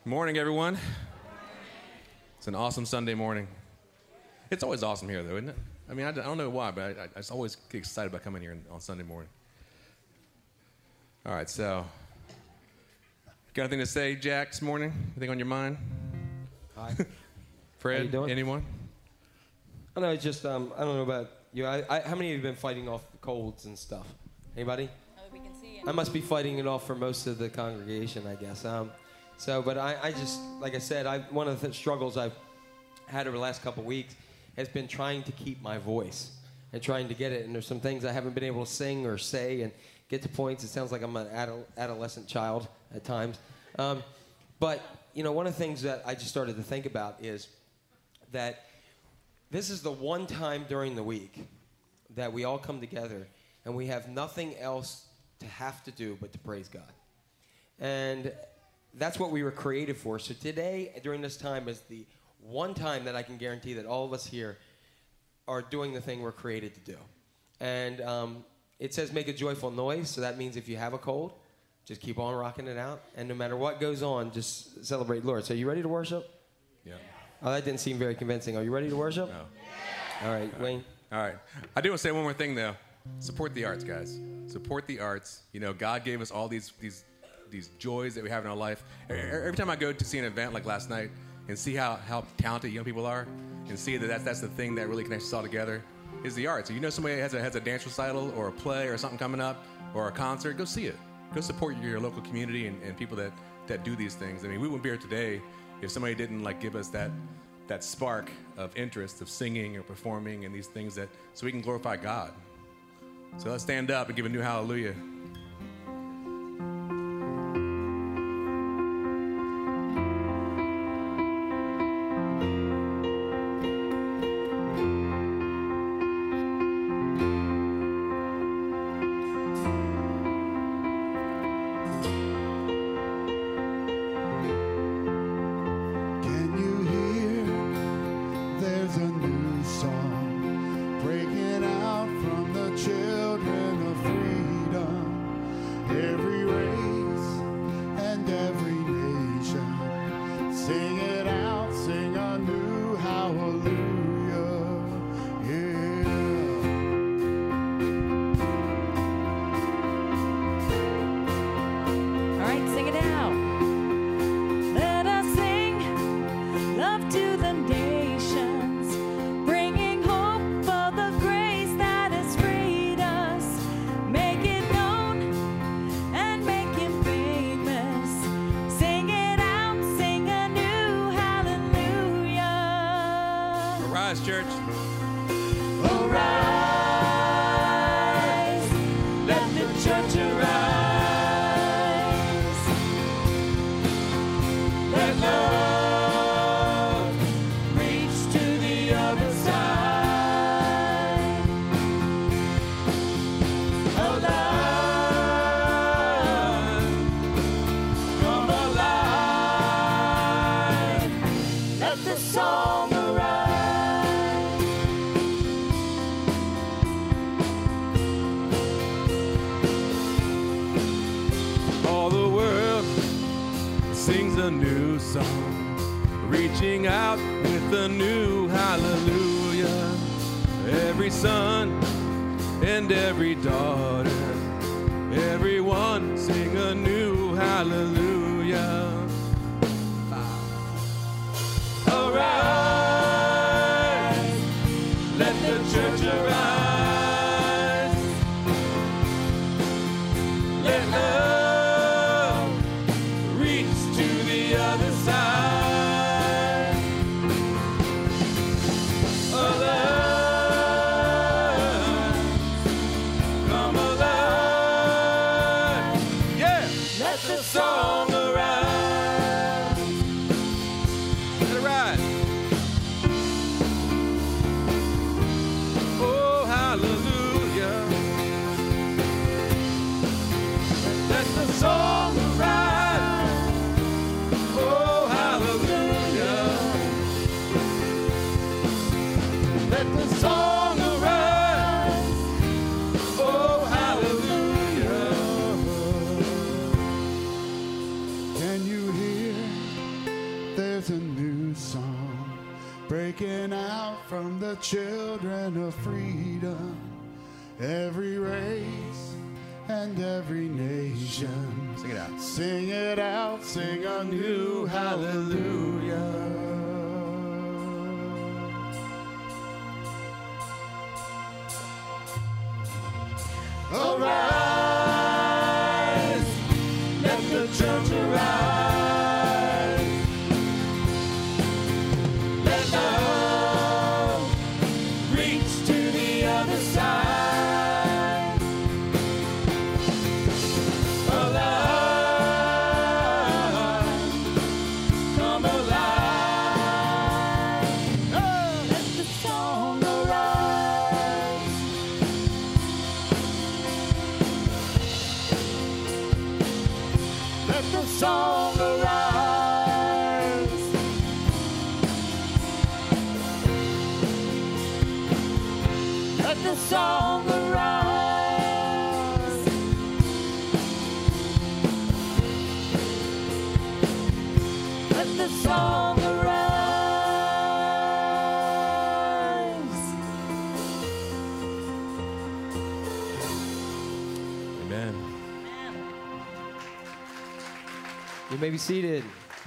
Morning, everyone. It's an awesome Sunday morning. It's always awesome here, though, isn't it? I mean, I don't know why, but I just always get excited about coming here on Sunday morning. All right, so, got anything to say, Jack, this morning? Anything on your mind? Hi. Fred, How you doing? anyone? I know, it's just, I don't know about you. How many of you have been fighting off colds and stuff? Anybody? Oh, we can see I must be fighting it off for most of the congregation, I guess. But I just, like I said, one of the struggles I've had over the last couple of weeks has been trying to keep my voice and trying to get it. And there's some things I haven't been able to sing or say and get to points. It sounds like I'm an adolescent child at times. But, you know, one of the things that I just started to think about is that this is the one time during the week that we all come together and we have nothing else to have to do but to praise God. And that's what we were created for. So today, during this time, is the one time that I can guarantee that all of us here are doing the thing we're created to do. And it says make a joyful noise, so that means if you have a cold, just keep on rocking it out. And no matter what goes on, just celebrate the Lord. So are you ready to worship? Yeah. Oh, that didn't seem very convincing. Are you ready to worship? No. All right, Wayne. All right. I do want to say one more thing, though. Support the arts, guys. Support the arts. You know, God gave us all these joys that we have in our life. Every time I go to see an event like last night and see how talented young people are and see that that's the thing that really connects us all together is the arts. So you know somebody has a dance recital or a play or something coming up or a concert, go see it. Go support your local community and people that do these things. I mean, we wouldn't be here today if somebody didn't give us that spark of interest of singing or performing and these things so we can glorify God. So let's stand up and give a new hallelujah. Church. Arise, let the church arise. Let love reach to the other side. Oh, love, come alive. Let the song arise. Sings a new song, reaching out with a new hallelujah. Every son and every daughter, everyone sing a new hallelujah. Arise, let the church arise. Let love other side. Oh, love, come alive. Yeah, let the song arise. Let it ride. Oh, how the children of freedom, every race and every nation. Sing it out. Sing it out, sing a new hallelujah. Arise, let the church arise. Let love reach to the other side. Alive, come alive. Oh, let the song arise. Let the song arise. Let the song arise. Let the song arise. Amen. You may be seated.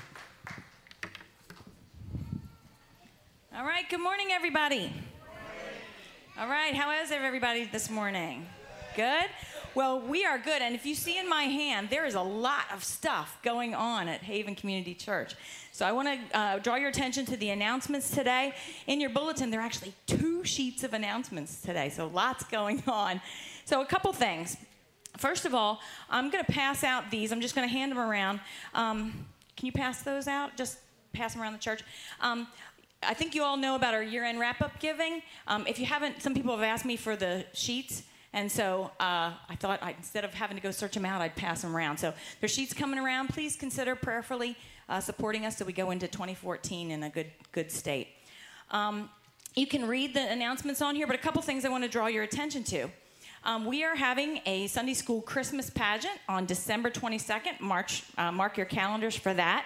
All right, good morning, everybody. All right, how is everybody this morning? Good? Well, we are good, and if you see in my hand, there is a lot of stuff going on at Haven Community Church. So I want to draw your attention to the announcements today. In your bulletin, there are actually 2 sheets of announcements today, so lots going on. So a couple things. First of all, I'm going to pass out these. I'm just going to hand them around. Can you pass those out? Just pass them around the church. I think you all know about our year-end wrap-up giving. If you haven't, some people have asked me for the sheets, and so I thought instead of having to go search them out, I'd pass them around. So there's sheets coming around. Please consider prayerfully supporting us so we go into 2014 in a good state. You can read the announcements on here, but a couple things I want to draw your attention to. We are having a Sunday School Christmas pageant on December 22nd. Mark your calendars for that.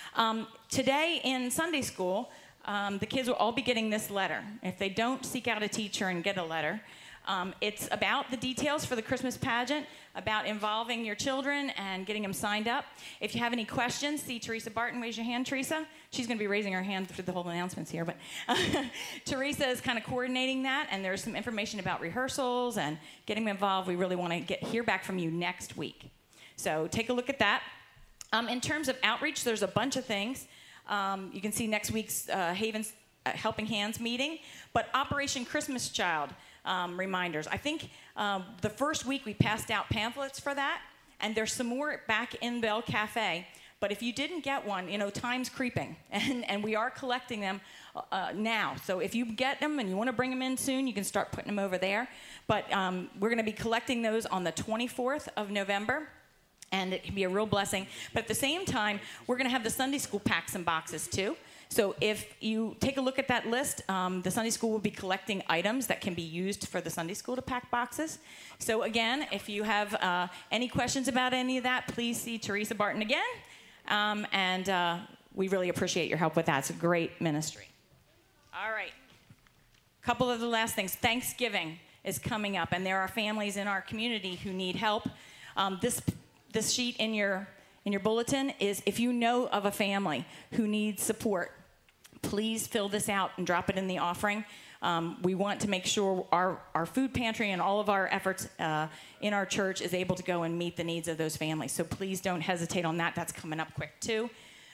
Today in Sunday school, the kids will all be getting this letter. If they don't seek out a teacher and get a letter, it's about the details for the Christmas pageant, about involving your children and getting them signed up. If you have any questions, see Teresa Barton. Raise your hand, Teresa. She's going to be raising her hand through the whole announcements here, but Teresa is kind of coordinating that, and there's some information about rehearsals and getting them involved. We really want to hear back from you next week. So take a look at that. In terms of outreach, there's a bunch of things. You can see next week's Haven's Helping Hands meeting, but Operation Christmas Child reminders. I think the first week we passed out pamphlets for that, and there's some more back in Bell Cafe. But if you didn't get one, time's creeping, and we are collecting them now. So if you get them and you want to bring them in soon, you can start putting them over there. But we're going to be collecting those on the 24th of November. And it can be a real blessing. But at the same time, we're going to have the Sunday School packs and boxes, too. So if you take a look at that list, the Sunday School will be collecting items that can be used for the Sunday School to pack boxes. So again, if you have any questions about any of that, please see Teresa Barton again. And we really appreciate your help with that. It's a great ministry. All right. A couple of the last things. Thanksgiving is coming up, and there are families in our community who need help. This sheet in your bulletin is if you know of a family who needs support, please fill this out and drop it in the offering. We want to make sure our food pantry and all of our efforts in our church is able to go and meet the needs of those families. So please don't hesitate on that. That's coming up quick, too.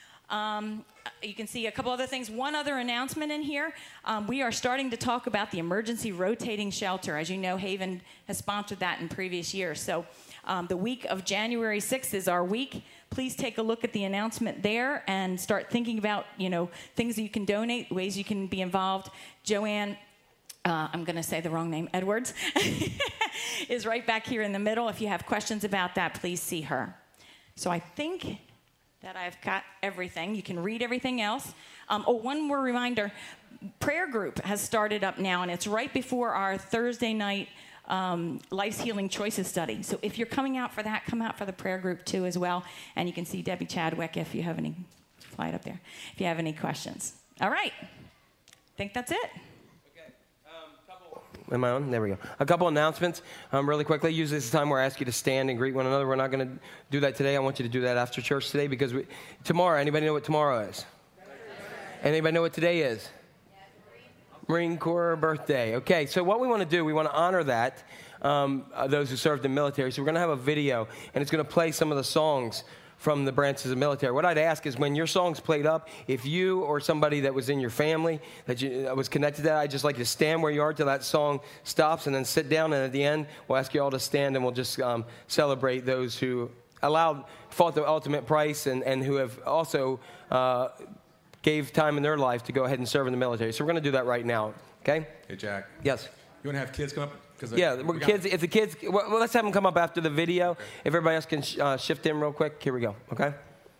You can see a couple other things. One other announcement in here. We are starting to talk about the emergency rotating shelter. As you know, Haven has sponsored that in previous years. So the week of January 6th is our week. Please take a look at the announcement there and start thinking about, things that you can donate, ways you can be involved. Joanne, I'm going to say the wrong name, Edwards, is right back here in the middle. If you have questions about that, please see her. So I think that I've got everything. You can read everything else. One more reminder. Prayer group has started up now, and it's right before our Thursday night Life's Healing Choices study. So if you're coming out for that, come out for the prayer group too as well. And you can see Debbie Chadwick if you have any, slide up there, if you have any questions. All right. I think that's it. Okay. Am I on? There we go. A couple announcements really quickly. Usually this is the time where I ask you to stand and greet one another. We're not going to do that today. I want you to do that after church today because tomorrow, anybody know what tomorrow is? Anybody know what today is? Marine Corps birthday. Okay, so what we want to do, we want to honor that, those who served in the military. So we're going to have a video, and it's going to play some of the songs from the branches of the military. What I'd ask is when your song's played up, if you or somebody that was in your family that was connected to that, I'd just like you to stand where you are till that song stops and then sit down, and at the end, we'll ask you all to stand and we'll just celebrate those who fought the ultimate price and who have also gave time in their life to go ahead and serve in the military. So we're going to do that right now, okay? Hey, Jack. Yes. You want to have kids come up? Kids. If the kids, well, let's have them come up after the video. Okay. If everybody else can shift in real quick, here we go. Okay.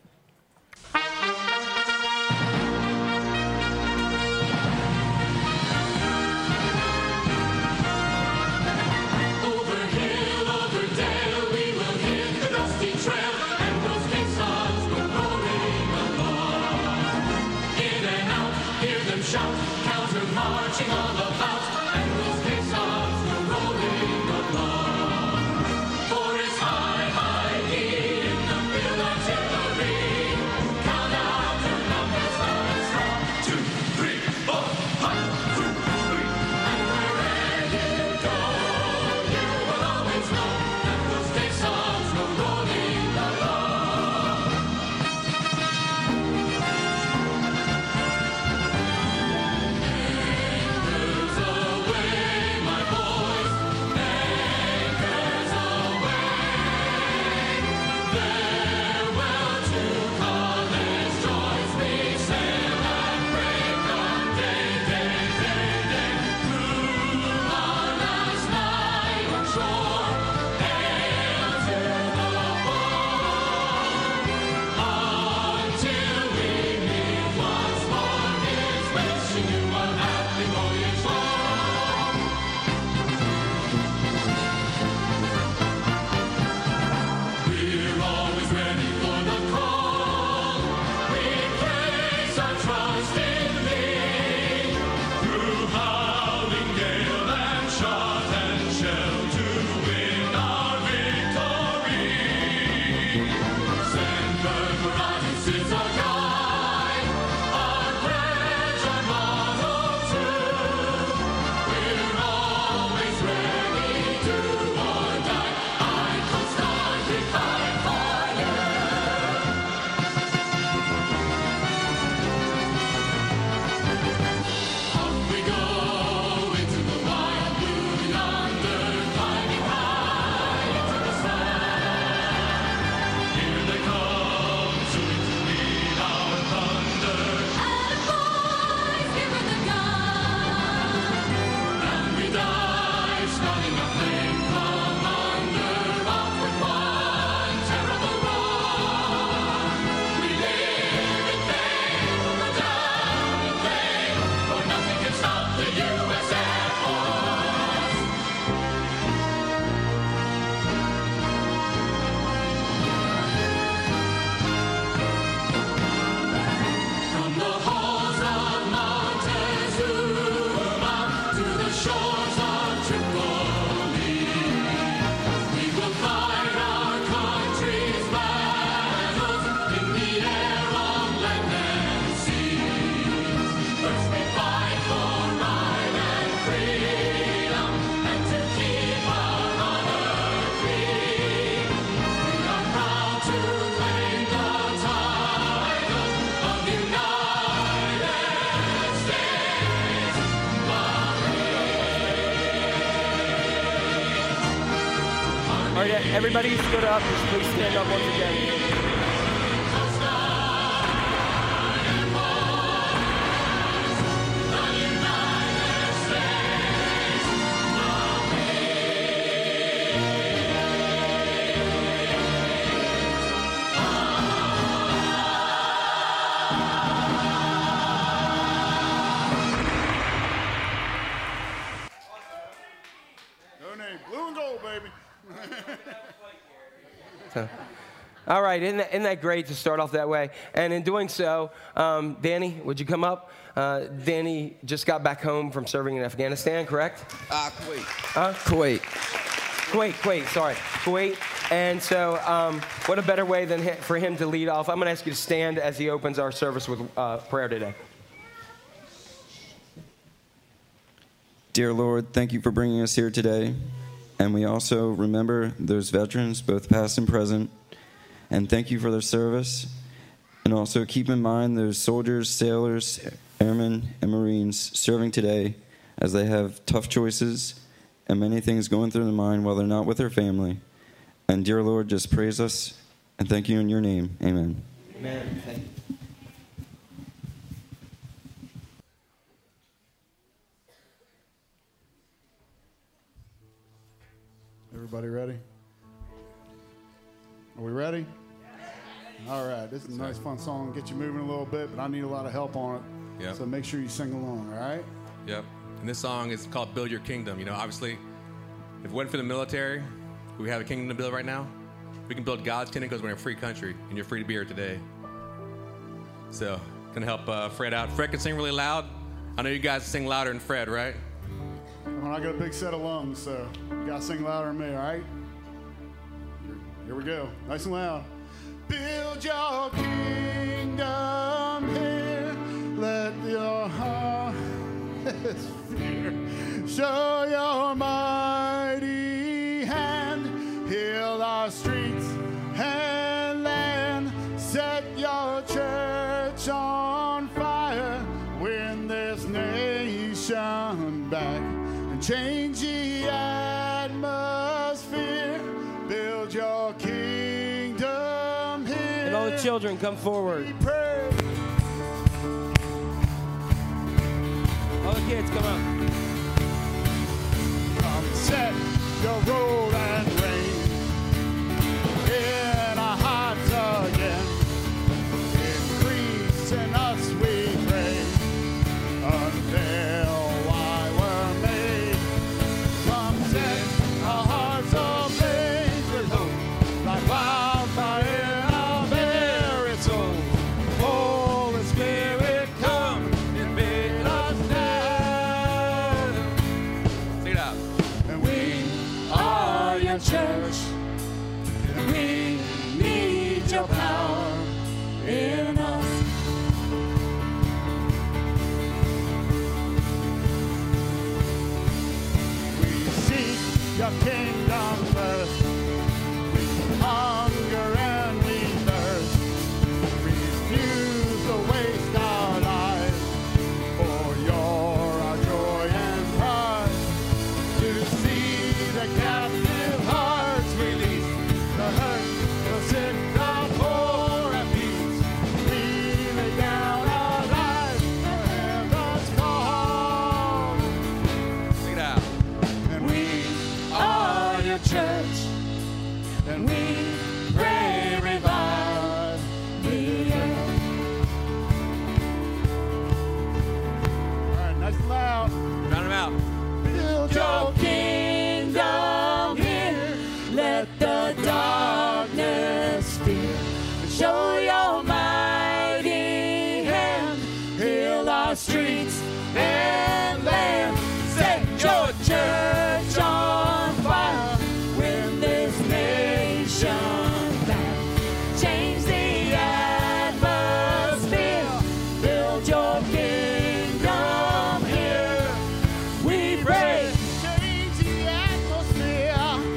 Everybody stood up. Just please stand up once again. All right, isn't that great to start off that way? And in doing so, Danny, would you come up? Danny just got back home from serving in Afghanistan, correct? Kuwait. Kuwait. And so what a better way than for him to lead off. I'm going to ask you to stand as he opens our service with prayer today. Dear Lord, thank you for bringing us here today. And we also remember those veterans, both past and present, and thank you for their service. And also keep in mind those soldiers, sailors, airmen, and Marines serving today as they have tough choices and many things going through their mind while they're not with their family. And dear Lord, just praise us and thank you in your name. Amen. Amen. Thank you. Everybody ready? Are we ready? All right. This is a nice, fun song. Get you moving a little bit, but I need a lot of help on it. Yep. So make sure you sing along, all right? Yep. And this song is called Build Your Kingdom. You know, obviously, if it wasn't for the military, we have a kingdom to build right now. We can build God's kingdom because we're in a free country, and you're free to be here today. So, gonna help Fred out. Fred can sing really loud. I know you guys sing louder than Fred, right? Well, I got a big set of lungs, so you gotta sing louder than me, all right? Here we go. Nice and loud. Build your kingdom here. Let your heart fear. Show your mighty hand. Heal our streets and land. Set your church on fire. Win this nation back. And change the atmosphere. Build your kingdom here. And all the children come forward. Pray. All the kids come up. Come set your rule and reign in our hearts again. Increase in us, we pray, until why we're made. Come set our hearts ablaze with hope, like wildfire in our very soul. Holy Spirit, come and make us now. Sing it out. And we Are your church. We need your power in us. We seek your kingdom first. We hunger and we thirst. Refuse to waste our lives. For you're our joy and pride. To see the captive hearts released. The hurt, the sick, the poor at peace. We lay down our lives. The heavens call. Sing it out. And we Are your church. and We pray revive the earth. all right, nice and loud. Round them out. Build Your kingdom here. Let the darkness fear. Show your mighty hand. Heal our streets and land. Set your church on fire. Win this nation back. Change the atmosphere. Build your kingdom here. We pray. change the atmosphere.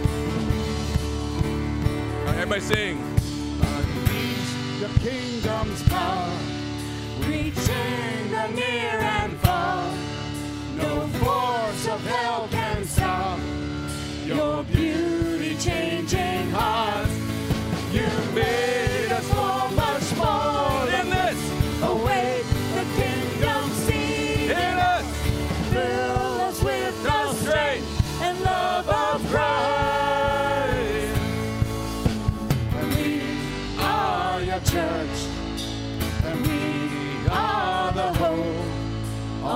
All right, everybody sing. Unleash your kingdom's power. Reaching the near and far. No force of hell can stop your beauty changing hearts. You made us for much more than this. Awake the kingdom seed in us. Fill us with the strength and love of Christ. We are your church. And we are the hope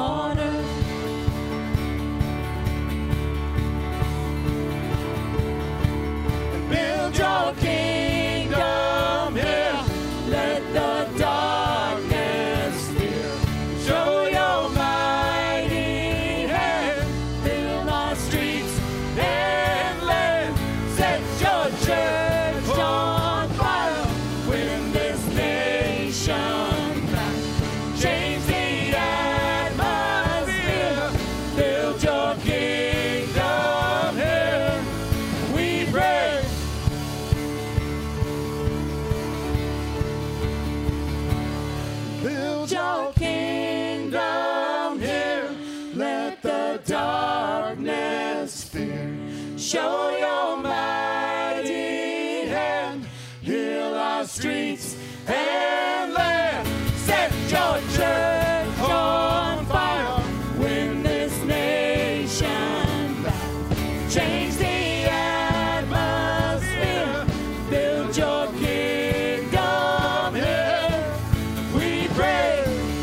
Show your mighty hand. Heal our streets and land. Set your church on fire. Win this nation back. Change the atmosphere. Build your kingdom here. We pray.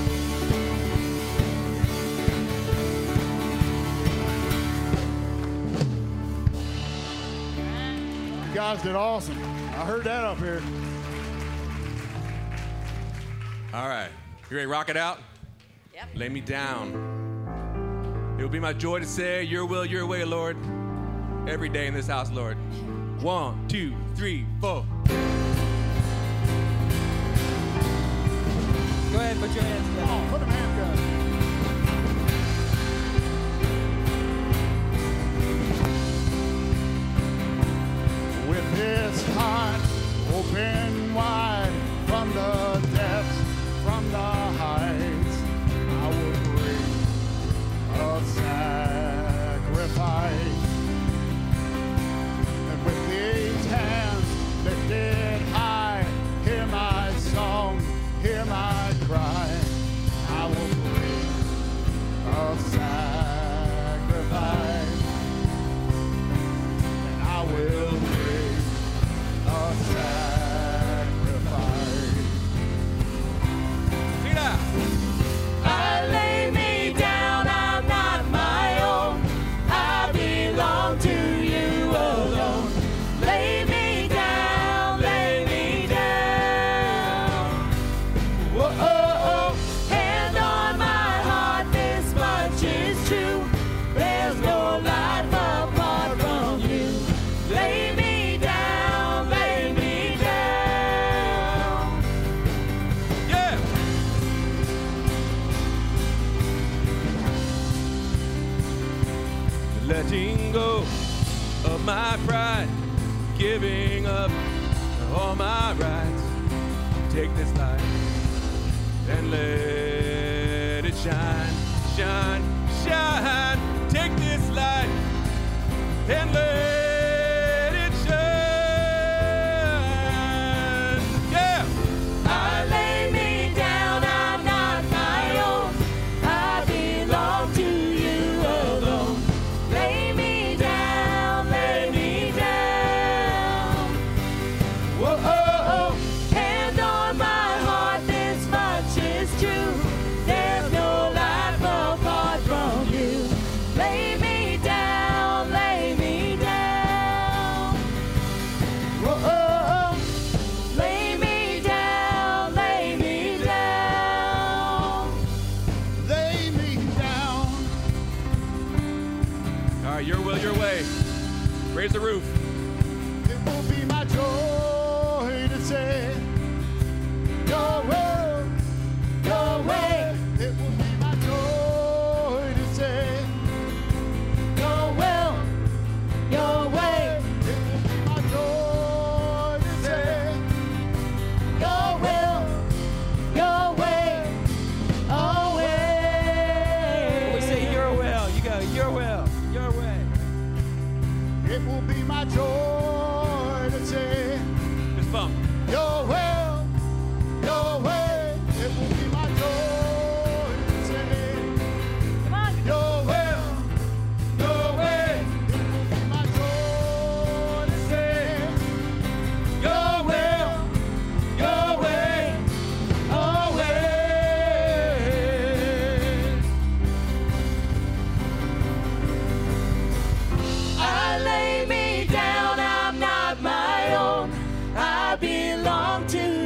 You guys did awesome. I heard that up here. All right. You ready to rock it out? Yep. Lay me down. It will be my joy to say, your will, your way, Lord. Every day in this house, Lord. 1, 2, 3, 4. Go ahead, put your hands Come down. on, put them hands down. With his heart open wide from the depths, from the heights, I will bring a sacrifice. And with these hands lifted high, hear my song, hear my cry. I will bring a sacrifice. And I will bring a sacrifice. Sing it out. I lay me down, I'm not my own. I belong to you alone. Lay me down, lay me down. Whoa, oh, oh. Hand on my heart, this much is true. There's no life apart from you. Lay me down, lay me down. Yeah. Letting go of my pride, giving up all my rights. Take this light and let it shine, shine, shine. Take this light and let it shine. Yeah. I lay me down, I'm not my own. I belong to you alone. Lay me down, lay me down. Whoa, oh, oh. Hand on my heart, this much is true. There's no life apart from you. Lay me down, lay me down. Whoa, oh, oh. Lay me down, lay me down. Lay me down. All right, your will, your way. Raise the roof. It will be my joy to say, your will, your way. It will be my joy to say, Your will, your way. it will be my joy to say, Your will, your way. Always. We say your will. You go, your will, your way. it will be my joy to say, Fist bump. your will, your way. It will be my joy to say, Come on. your will, your way. It will be my joy to say, Your will, your way. Always. I lay me down, I'm not my own. I belong to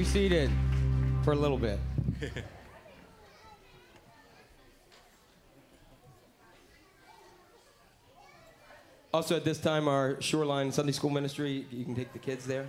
seated for a little bit. Also, at this time, our Shoreline Sunday School Ministry, you can take the kids there.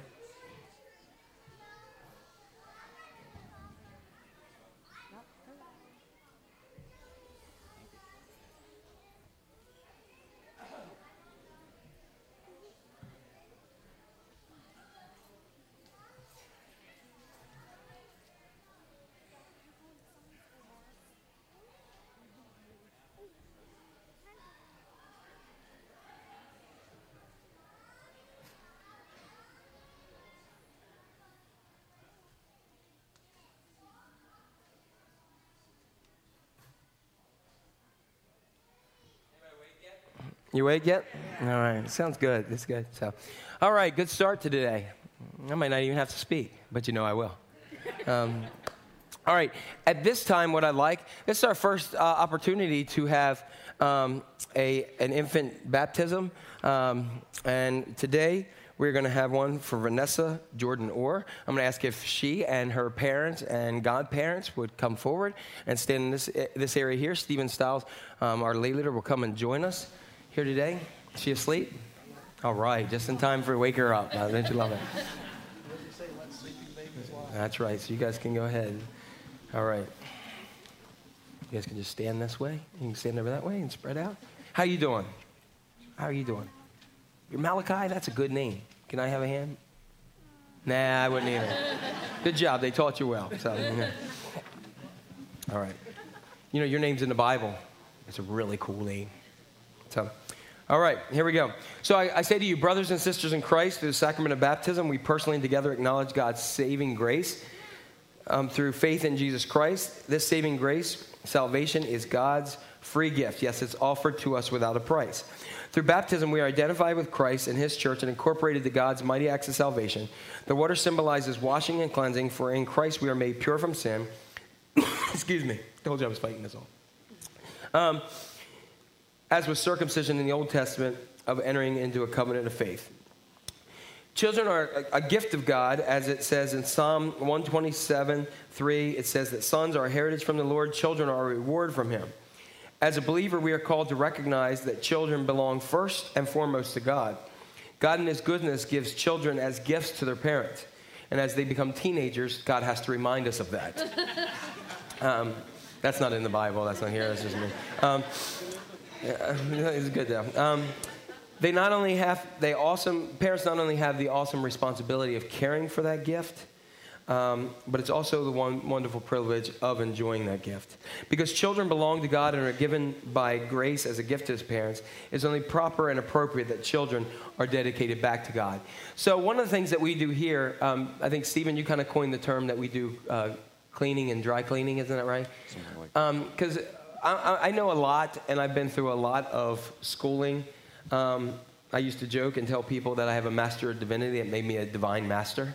You awake yet? All right. Sounds good. That's good. So, all right. Good start to today. I might not even have to speak, but you know I will. All right. At this time, what I'd like, this is our first opportunity to have an infant baptism. And today, we're going to have one for Vanessa Jordan Orr. I'm going to ask if she and her parents and godparents would come forward and stand in this area here. Stephen Stiles, our lay leader, will come and join us here today. Is she asleep? All right, just in time for wake her up. Don't you love it? That's right, so you guys can go ahead. All right. You guys can just stand this way. You can stand over that way and spread out. How you doing? How are you doing? You're Malachi? That's a good name. Can I have a hand? Nah, I wouldn't either. Good job. They taught you well. So, yeah. All right. You know, your name's in the Bible. It's a really cool name. So, all right, here we go. So I say to you, brothers and sisters in Christ, through the sacrament of baptism, we personally together acknowledge God's saving grace through faith in Jesus Christ. This saving grace, salvation, is God's free gift. Yes, it's offered to us without a price. Through baptism, we are identified with Christ and his church and incorporated to God's mighty acts of salvation. The water symbolizes washing and cleansing, for in Christ we are made pure from sin. Excuse me. Told you I was fighting this all. As with circumcision in the Old Testament, of entering into a covenant of faith. Children are a gift of God, as it says in Psalm 127:3. It says that sons are a heritage from the Lord, children are a reward from him. As a believer, we are called to recognize that children belong first and foremost to God. God in his goodness gives children as gifts to their parents. And as they become teenagers, God has to remind us of that. That's not in the Bible. That's not here. That's just me. Yeah, it's good though. Parents not only have the awesome responsibility of caring for that gift, but it's also the wonderful privilege of enjoying that gift. Because children belong to God and are given by grace as a gift to his parents, it's only proper and appropriate that children are dedicated back to God. So one of the things that we do here, I think, Stephen, you kind of coined the term that we do cleaning and dry cleaning, isn't that right? Something like that. Because I know a lot, and I've been through a lot of schooling. I used to joke and tell people that I have a master of divinity that made me a divine master.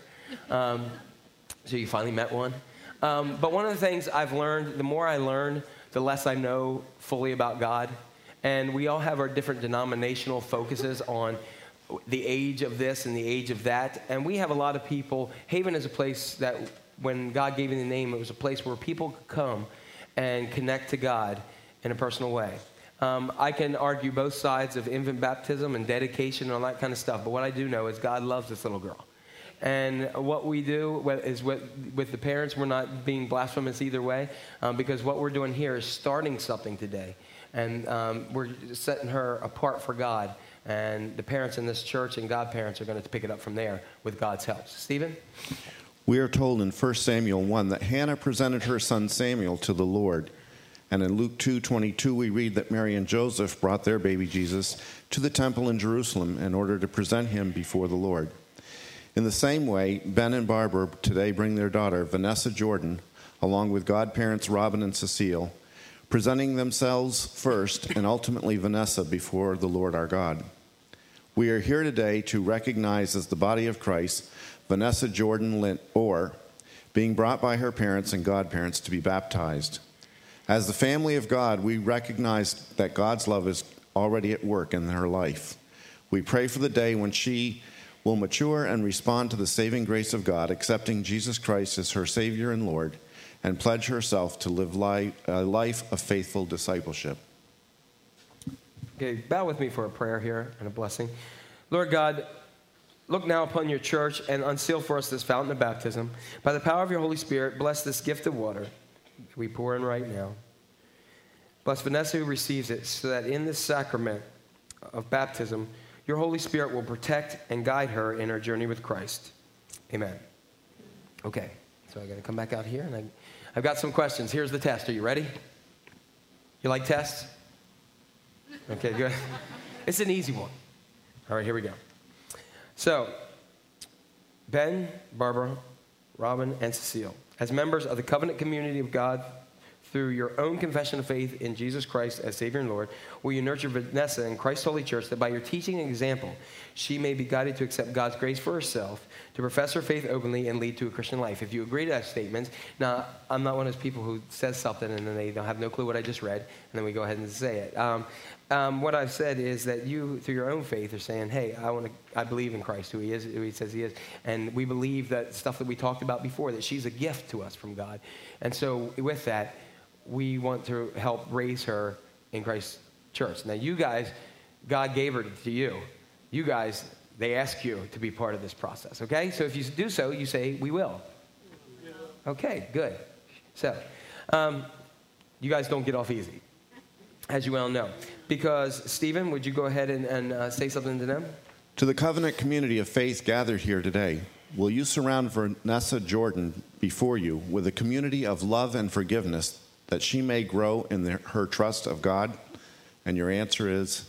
So you finally met one. But one of the things I've learned, the more I learn, the less I know fully about God. And we all have our different denominational focuses on the age of this and the age of that. And we have a lot of people. Haven is a place that when God gave me the name, it was a place where people could come and connect to God in a personal way. I can argue both sides of infant baptism and dedication and all that kind of stuff, but what I do know is God loves this little girl. And what we do is with the parents, we're not being blasphemous either way, because what we're doing here is starting something today. And we're setting her apart for God. And the parents in this church and godparents are going to pick it up from there with God's help. Stephen? We are told in 1 Samuel 1 that Hannah presented her son Samuel to the Lord. And in Luke 2:22, we read that Mary and Joseph brought their baby Jesus to the temple in Jerusalem in order to present him before the Lord. In the same way, Ben and Barbara today bring their daughter, Vanessa Jordan, along with godparents Robin and Cecile, presenting themselves first and ultimately Vanessa before the Lord our God. We are here today to recognize as the body of Christ Vanessa Jordan Orr, being brought by her parents and godparents to be baptized. As the family of God, we recognize that God's love is already at work in her life. We pray for the day when she will mature and respond to the saving grace of God, accepting Jesus Christ as her Savior and Lord, and pledge herself to live a life of faithful discipleship. Okay, bow with me for a prayer here and a blessing. Lord God, look now upon your church and unseal for us this fountain of baptism. By the power of your Holy Spirit, bless this gift of water we pour in right now. Bless Vanessa who receives it, so that in this sacrament of baptism, your Holy Spirit will protect and guide her in her journey with Christ. Amen. Okay, so I got to come back out here, and I've got some questions. Here's the test. Are you ready? You like tests? Okay, good. It's an easy one. All right, here we go. So, Ben, Barbara, Robin, and Cecile, as members of the covenant community of God, through your own confession of faith in Jesus Christ as Savior and Lord, will you nurture Vanessa in Christ's holy church, that by your teaching and example, she may be guided to accept God's grace for herself, to profess her faith openly, and lead to a Christian life. If you agree to that statement, now, I'm not one of those people who says something and then they don't have no clue what I just read, and then we go ahead and say it. What I've said is that you, through your own faith, are saying, hey, I believe in Christ, who he is, who he says he is, and we believe that stuff that we talked about before, that she's a gift to us from God. And so with that, we want to help raise her in Christ's church. Now, you guys, God gave her to you. You guys, they ask you to be part of this process, okay? So if you do so, you say, we will. Okay, good. So, you guys don't get off easy, as you well know. Because, Stephen, would you go ahead and say something to them? To the covenant community of faith gathered here today, will you surround Vanessa Jordan before you with a community of love and forgiveness, that she may grow in her trust of God? And your answer is?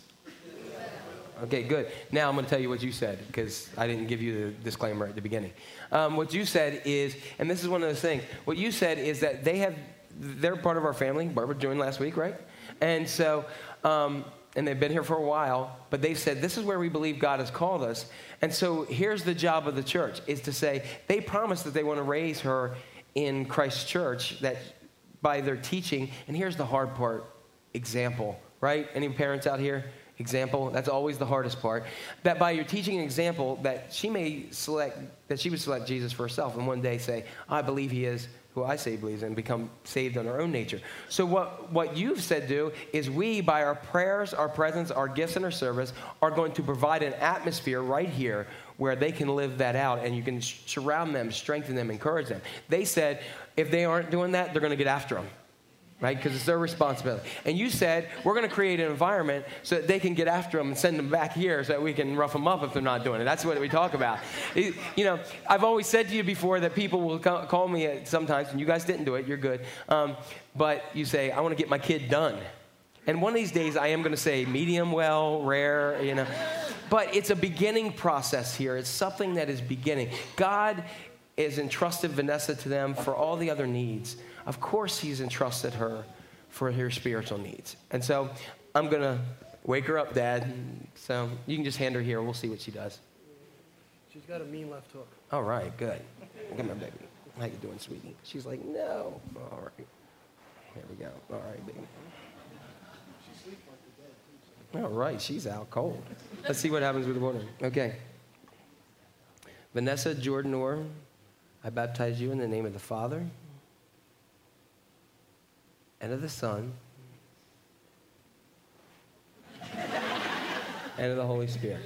Okay, good. Now I'm going to tell you what you said, because I didn't give you the disclaimer at the beginning. What you said is, and this is one of those things, what you said is that they're part of our family. Barbara joined last week, right? And so, and they've been here for a while, but they said, this is where we believe God has called us. And so here's the job of the church, is to say, they promise that they want to raise her in Christ's church, that by their teaching, and here's the hard part, example, right? Any parents out here? Example, that's always the hardest part. That by your teaching and example, that she would select Jesus for herself, and one day say, I believe he is who I say believes, and become saved on her own nature. So what you've said do is we, by our prayers, our presence, our gifts, and our service, are going to provide an atmosphere right here where they can live that out, and you can surround them, strengthen them, encourage them. They said if they aren't doing that, they're going to get after them, right? Because it's their responsibility. And you said we're going to create an environment so that they can get after them and send them back here so that we can rough them up if they're not doing it. That's what we talk about. You know, I've always said to you before that people will call me sometimes, and you guys didn't do it, you're good, but you say, I want to get my kid done. And one of these days I am going to say medium well, rare, you know. But it's a beginning process here. It's something that is beginning. God has entrusted Vanessa to them for all the other needs. Of course he's entrusted her for her spiritual needs. And so I'm going to wake her up, Dad. So you can just hand her here. We'll see what she does. She's got a mean left hook. All right, good. Come on, baby. How you doing, sweetie? She's like, no. All right. Here we go. All right, baby. All right, she's out cold. Let's see what happens with the water. Okay. Vanessa Jordan Orr, I baptize you in the name of the Father and of the Son and of the Holy Spirit.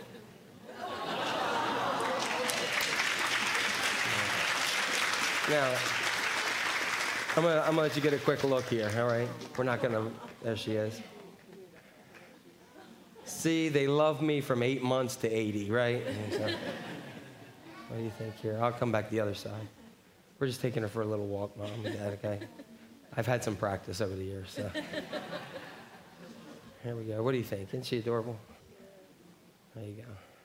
Now, I'm gonna let you get a quick look here, all right? We're not gonna, there she is. See, they love me from 8 months to 80, right? So, what do you think here? I'll come back the other side. We're just taking her for a little walk, Mom and Dad, okay? I've had some practice over the years, so. Here we go. What do you think? Isn't she adorable? There you go.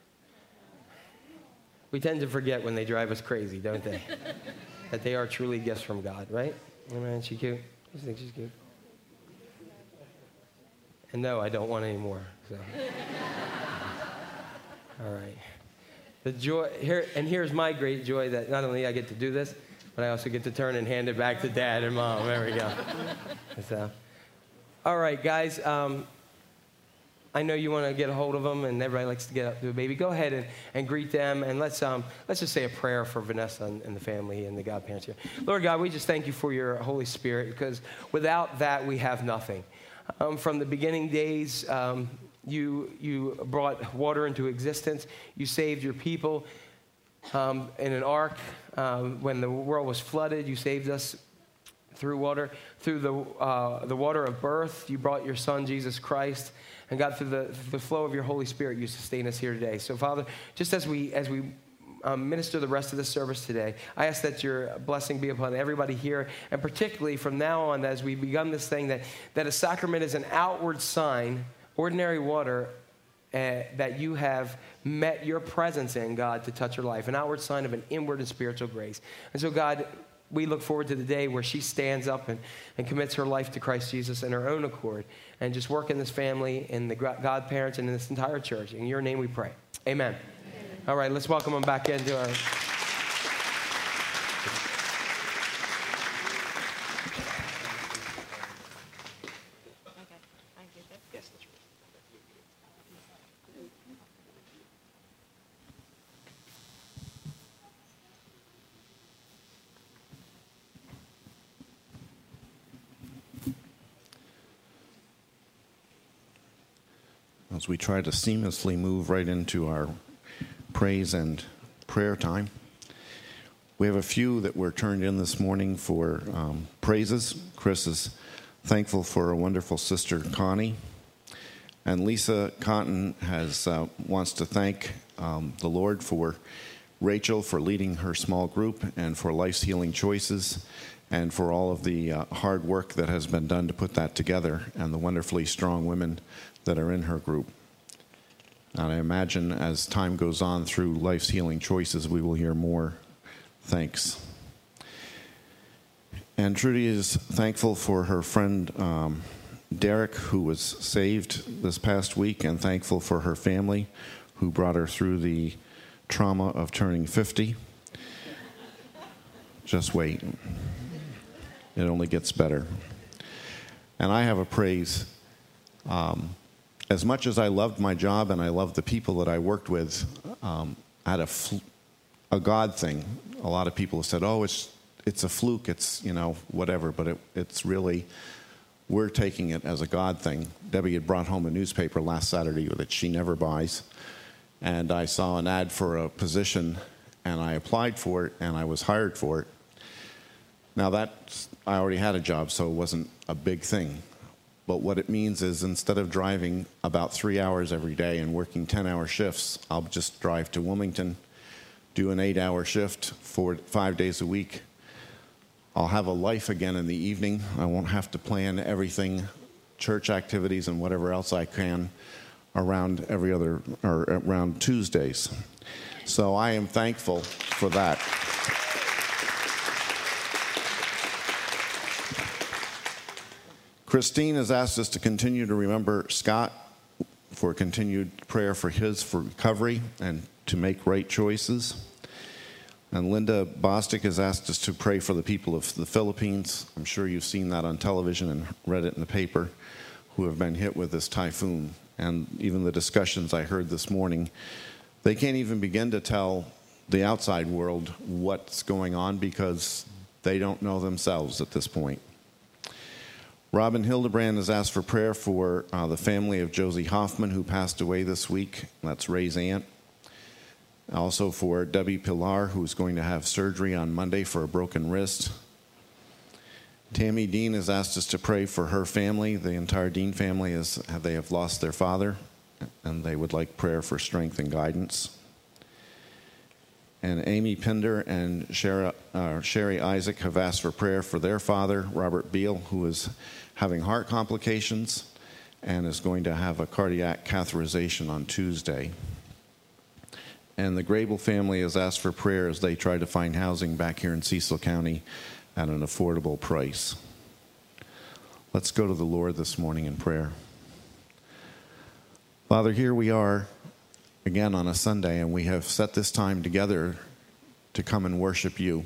We tend to forget when they drive us crazy, don't they? That they are truly gifts from God, right? Oh, man, is she cute? You think she's cute? And no, I don't want any more. So. All right. The joy here, and here's my great joy that not only I get to do this, but I also get to turn and hand it back to Dad and Mom. There we go. So, all right, guys. I know you want to get a hold of them, and everybody likes to get up to a baby. Go ahead and greet them, and let's just say a prayer for Vanessa and the family and the godparents here. Lord God, we just thank you for your Holy Spirit, because without that, we have nothing. From the beginning days, you brought water into existence. You saved your people in an ark. When the world was flooded, you saved us through water. Through the water of birth, you brought your Son, Jesus Christ. And God, through the flow of your Holy Spirit, you sustain us here today. So, Father, just as we minister the rest of the service today, I ask that your blessing be upon everybody here, and particularly from now on, as we begun this thing, that a sacrament is an outward sign, ordinary water, that you have met your presence in, God, to touch her life, an outward sign of an inward and spiritual grace. And so, God, we look forward to the day where she stands up and commits her life to Christ Jesus in her own accord, and just work in this family, in the godparents, and in this entire church. In your name we pray. Amen. All right, let's welcome them back into our... As we try to seamlessly move right into our praise and prayer time, we have a few that were turned in this morning for praises. Chris is thankful for a wonderful sister, Connie. And Lisa Cotton wants to thank the Lord for Rachel for leading her small group, and for Life's Healing Choices, and for all of the hard work that has been done to put that together, and the wonderfully strong women that are in her group. And I imagine as time goes on through Life's Healing Choices, we will hear more thanks. And Trudy is thankful for her friend Derek, who was saved this past week, and thankful for her family, who brought her through the trauma of turning 50. Just wait. It only gets better. And I have a praise. As much as I loved my job and I loved the people that I worked with, I had a God thing. A lot of people have said, "Oh, it's a fluke. It's whatever." But it's really, we're taking it as a God thing. Debbie had brought home a newspaper last Saturday that she never buys, and I saw an ad for a position, and I applied for it, and I was hired for it. Now I already had a job, so it wasn't a big thing. But what it means is, instead of driving about 3 hours every day and working 10-hour shifts, I'll just drive to Wilmington, do an 8-hour shift 5 days a week. I'll have a life again in the evening. I won't have to plan everything, church activities and whatever else I can, around around Tuesdays. So I am thankful for that. Christine has asked us to continue to remember Scott for continued prayer for recovery and to make right choices. And Linda Bostic has asked us to pray for the people of the Philippines. I'm sure you've seen that on television and read it in the paper, who have been hit with this typhoon. And even the discussions I heard this morning, they can't even begin to tell the outside world what's going on, because they don't know themselves at this point. Robin Hildebrand has asked for prayer for the family of Josie Hoffman, who passed away this week. That's Ray's aunt. Also for Debbie Pilar, who's going to have surgery on Monday for a broken wrist. Tammy Dean has asked us to pray for her family. The entire Dean family they have lost their father, and they would like prayer for strength and guidance. And Amy Pinder and Sherry Isaac have asked for prayer for their father, Robert Beal, who is having heart complications and is going to have a cardiac catheterization on Tuesday. And the Grable family has asked for prayer as they try to find housing back here in Cecil County at an affordable price. Let's go to the Lord this morning in prayer. Father, here we are again on a Sunday, and we have set this time together to come and worship you.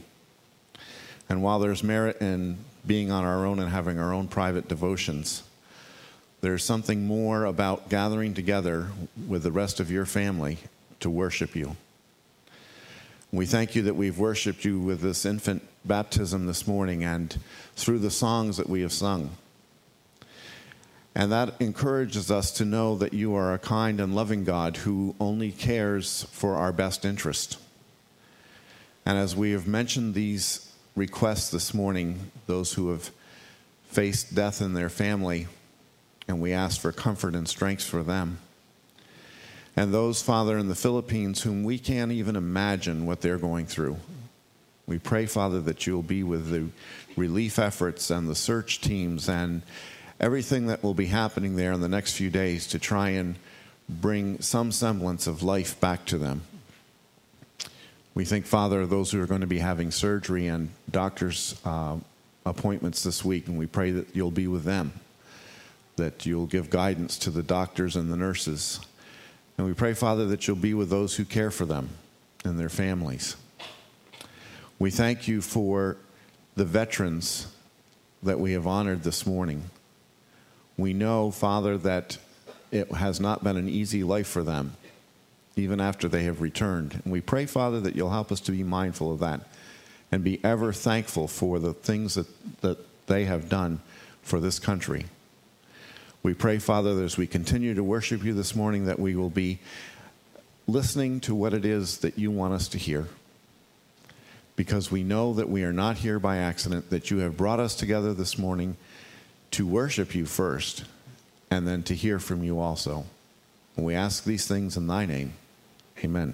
And while there's merit in being on our own and having our own private devotions, There's something more about gathering together with the rest of your family to worship you. We thank you that we've worshiped you with this infant baptism this morning and through the songs that we have sung. And that encourages us to know that you are a kind and loving God who only cares for our best interest. And as we have mentioned these requests this morning, those who have faced death in their family, and we ask for comfort and strength for them. And those, Father, in the Philippines whom we can't even imagine what they're going through. We pray, Father, that you'll be with the relief efforts and the search teams and everything that will be happening there in the next few days to try and bring some semblance of life back to them. We think, Father, of those who are going to be having surgery and doctor's appointments this week, and we pray that you'll be with them, that you'll give guidance to the doctors and the nurses. And we pray, Father, that you'll be with those who care for them and their families. We thank you for the veterans that we have honored this morning. We know, Father, that it has not been an easy life for them, even after they have returned. And we pray, Father, that you'll help us to be mindful of that and be ever thankful for the things that they have done for this country. We pray, Father, that as we continue to worship you this morning, that we will be listening to what it is that you want us to hear. Because we know that we are not here by accident, that you have brought us together this morning to worship you first, and then to hear from you also. And we ask these things in thy name. Amen.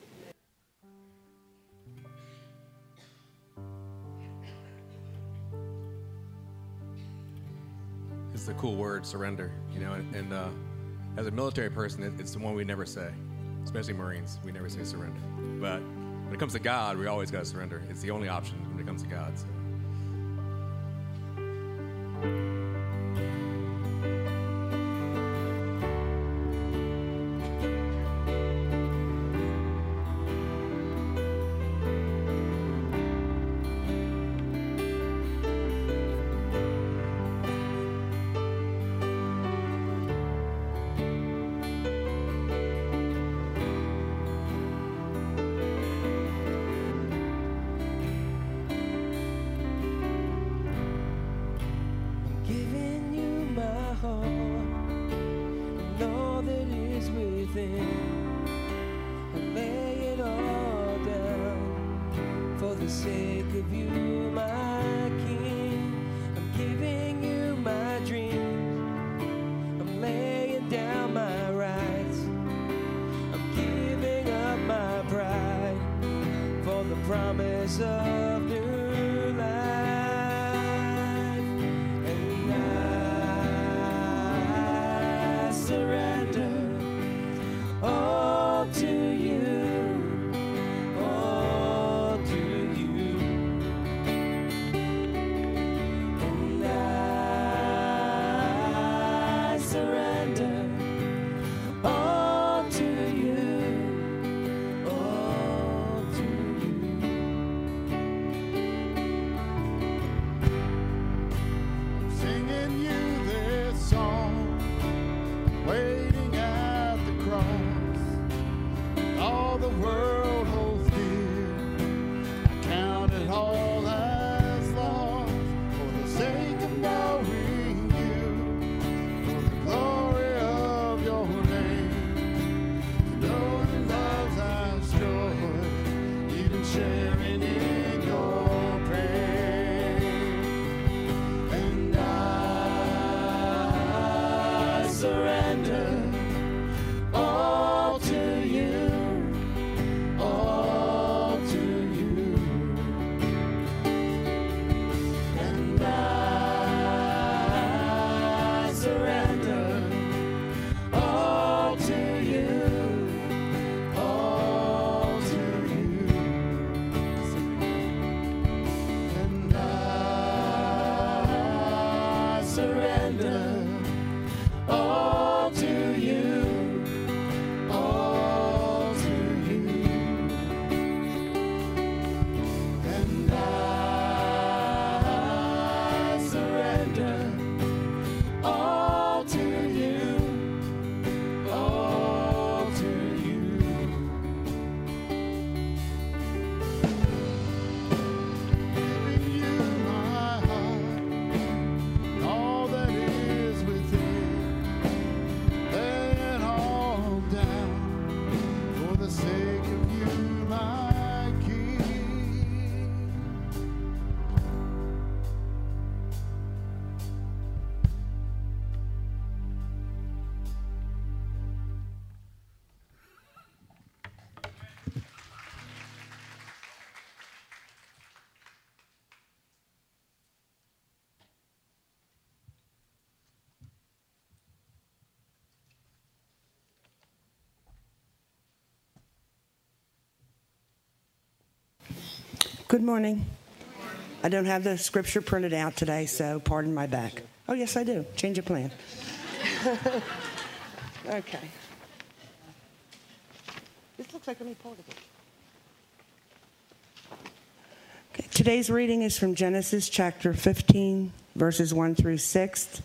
It's the cool word, surrender, you know, and as a military person, it's the one we never say, especially Marines. We never say surrender. But when it comes to God, we always got to surrender. It's the only option when it comes to God. So. Giving you my heart and all that is within. I lay it all down for the sake of you, my King. I'm giving you my dreams. I'm laying down my rights. I'm giving up my pride for the promise of new life. Surrender all to you, all to you. And I surrender all to you, all to you. Singing you this song, waiting at the cross, all the world holds dear. I count it all as lost for the sake of knowing you, for the glory of your name. To know your love's as joy, even sharing in your pain. And I surrender all to you, all to you. And I surrender all to you, all to you. And I surrender all to you, all to you. And I surrender all to Good morning. I don't have the scripture printed out today, so pardon my back. Oh, yes, I do. Change of plan. Okay. This looks like only part of it. Okay. Today's reading is from Genesis chapter 15, verses 1 through 6.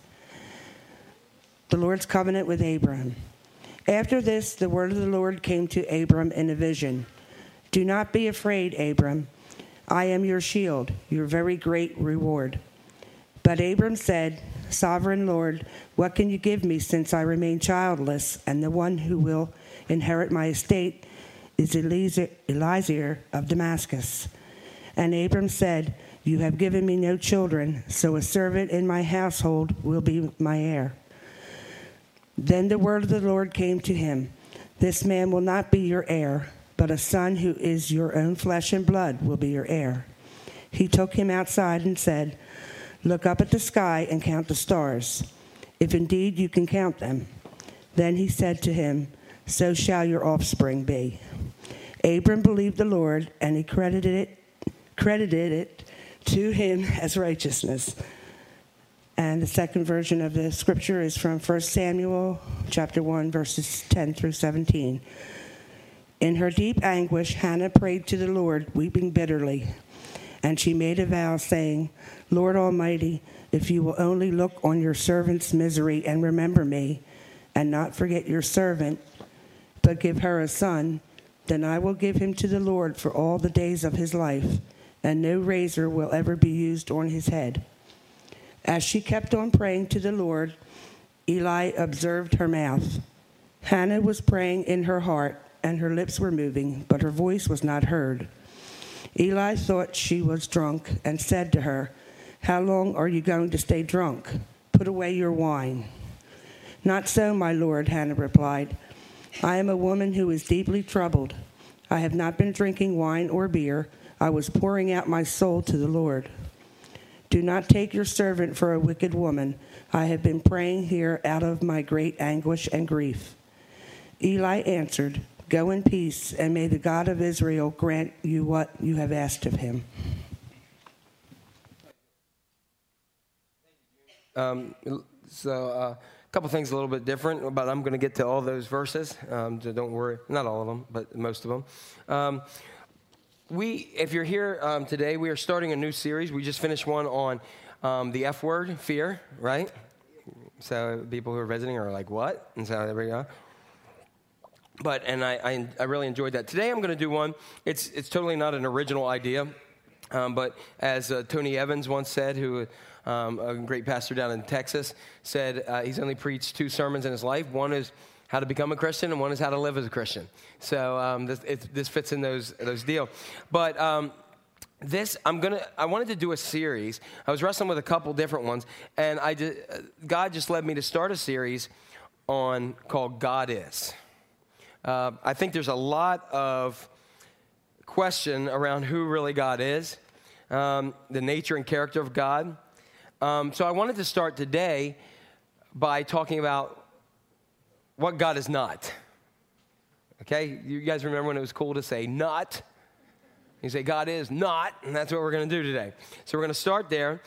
The Lord's covenant with Abram. After this, the word of the Lord came to Abram in a vision. Do not be afraid, Abram. I am your shield, your very great reward. But Abram said, Sovereign Lord, what can you give me since I remain childless, and the one who will inherit my estate is Eliezer of Damascus? And Abram said, You have given me no children, so a servant in my household will be my heir. Then the word of the Lord came to him, This man will not be your heir, but a son who is your own flesh and blood will be your heir. He took him outside and said, Look up at the sky and count the stars, if indeed you can count them. Then he said to him, So shall your offspring be. Abram believed the Lord, and he credited it to him as righteousness. And the second version of the scripture is from 1 Samuel chapter 1, verses 10 through 17. In her deep anguish, Hannah prayed to the Lord, weeping bitterly. And she made a vow, saying, Lord Almighty, if you will only look on your servant's misery and remember me, and not forget your servant, but give her a son, then I will give him to the Lord for all the days of his life, and no razor will ever be used on his head. As she kept on praying to the Lord, Eli observed her mouth. Hannah was praying in her heart, and her lips were moving, but her voice was not heard. Eli thought she was drunk and said to her, How long are you going to stay drunk? Put away your wine. Not so, my lord, Hannah replied. I am a woman who is deeply troubled. I have not been drinking wine or beer. I was pouring out my soul to the Lord. Do not take your servant for a wicked woman. I have been praying here out of my great anguish and grief. Eli answered, Go in peace, and may the God of Israel grant you what you have asked of him. A couple things a little bit different, but I'm going to get to all those verses, so don't worry. Not all of them, but most of them. If you're here today, we are starting a new series. We just finished one on the F word, fear, right? So people who are visiting are like, what? And so there we go. And I really enjoyed that. Today I'm going to do one. It's totally not an original idea, but as Tony Evans once said, who a great pastor down in Texas, said he's only preached 2 sermons in his life. One is how to become a Christian, and one is how to live as a Christian. So this fits in those deal. But I wanted to do a series. I was wrestling with a couple different ones, and God just led me to start a series called God Is. I think there's a lot of question around who really God is, the nature and character of God. So I wanted to start today by talking about what God is not. Okay? You guys remember when it was cool to say not? You say God is not, and that's what we're going to do today. So we're going to start there.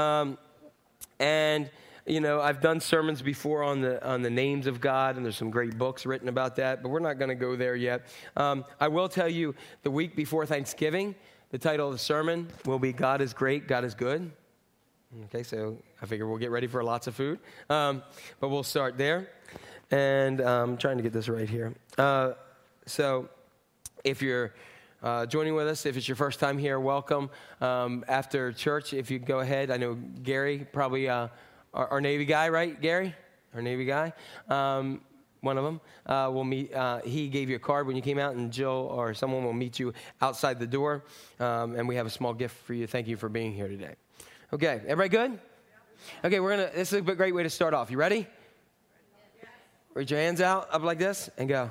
And you know, I've done sermons before on the names of God, and there's some great books written about that, but we're not going to go there yet. I will tell you, the week before Thanksgiving, the title of the sermon will be God is Great, God is Good. Okay, so I figure we'll get ready for lots of food, but we'll start there. And I'm trying to get this right here. So if you're joining with us, if it's your first time here, welcome. After church, if you go ahead, I know Gary, probably our Navy guy, right, Gary? Our Navy guy, one of them, will meet. He gave you a card when you came out, and Jill or someone will meet you outside the door. And we have a small gift for you. Thank you for being here today. Okay, everybody good? Okay, this is a great way to start off. You ready? Reach your hands out up like this and go.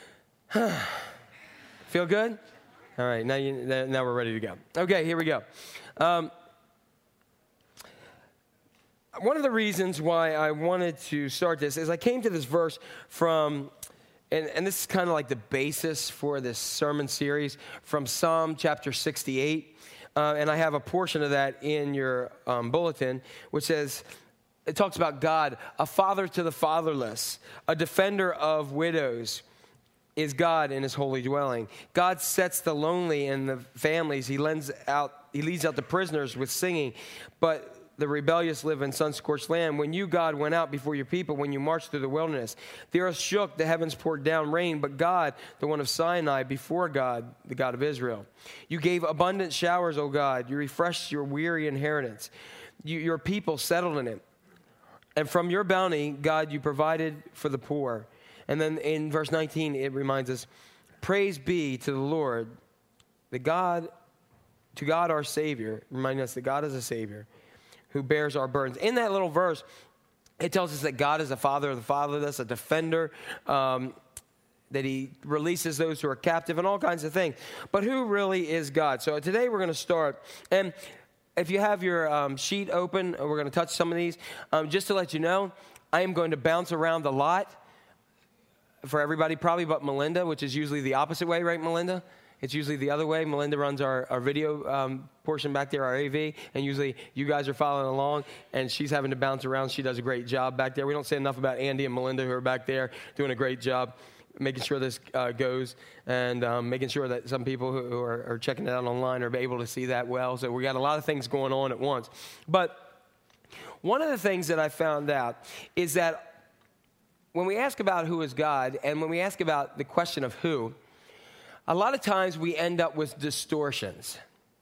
Feel good? All right, now we're ready to go. Okay, here we go. One of the reasons why I wanted to start this is I came to this verse from and this is kind of like the basis for this sermon series from Psalm chapter 68. And I have a portion of that in your bulletin, which says, it talks about God, a father to the fatherless, a defender of widows is God in his holy dwelling. God sets the lonely in the families. He leads out the prisoners with singing, but the rebellious live in sun-scorched land. When you, God, went out before your people, when you marched through the wilderness, the earth shook, the heavens poured down rain, but God, the one of Sinai, before God, the God of Israel. You gave abundant showers, O God. You refreshed your weary inheritance. Your people settled in it. And from your bounty, God, you provided for the poor. And then in verse 19, it reminds us, praise be to the Lord, to God our Savior, reminding us that God is a Savior, who bears our burdens. In that little verse, it tells us that God is a father of the fatherless, a defender, that he releases those who are captive and all kinds of things. But who really is God? So today we're going to start. And if you have your sheet open, we're going to touch some of these. Just to let you know, I am going to bounce around a lot for everybody, probably but Melinda, which is usually the opposite way, right, Melinda? It's usually the other way. Melinda runs our video portion back there, our AV, and usually you guys are following along, and she's having to bounce around. She does a great job back there. We don't say enough about Andy and Melinda, who are back there doing a great job making sure this goes, and making sure that some people who are checking it out online are able to see that well. So we got a lot of things going on at once. But one of the things that I found out is that when we ask about who is God, and when we ask about the question of who, a lot of times we end up with distortions.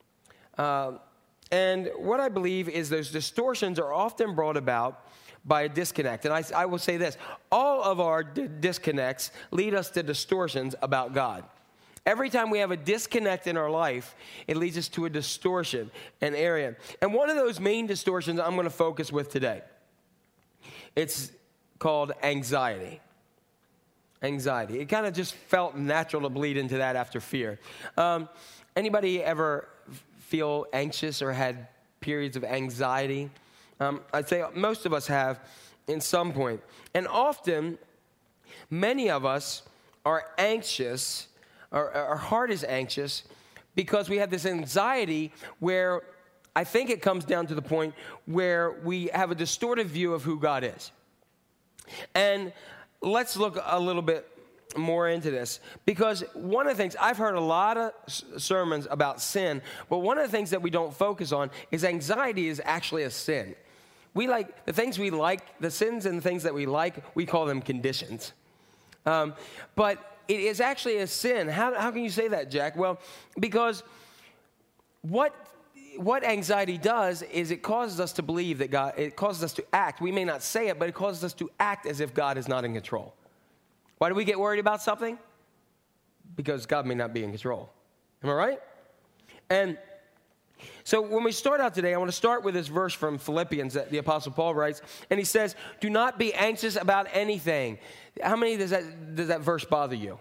And what I believe is those distortions are often brought about by a disconnect. And I will say this, all of our disconnects lead us to distortions about God. Every time we have a disconnect in our life, it leads us to a distortion, an area. And one of those main distortions I'm going to focus with today, it's called anxiety. Anxiety. It kind of just felt natural to bleed into that after fear. Anybody ever feel anxious or had periods of anxiety? I'd say most of us have in some point. And often, many of us are anxious, our heart is anxious, because we have this anxiety where I think it comes down to the point where we have a distorted view of who God is. And let's look a little bit more into this, because one of the things, I've heard a lot of sermons about sin, but one of the things that we don't focus on is anxiety is actually a sin. We like the things we like, the sins and the things that we like, we call them conditions. But it is actually a sin. How can you say that, Jack? Well, because what anxiety does is it causes us to believe that God, it causes us to act. We may not say it, but it causes us to act as if God is not in control. Why do we get worried about something? Because God may not be in control. Am I right? And so when we start out today, I want to start with this verse from Philippians that the Apostle Paul writes, and he says, do not be anxious about anything. How many does that verse bother you?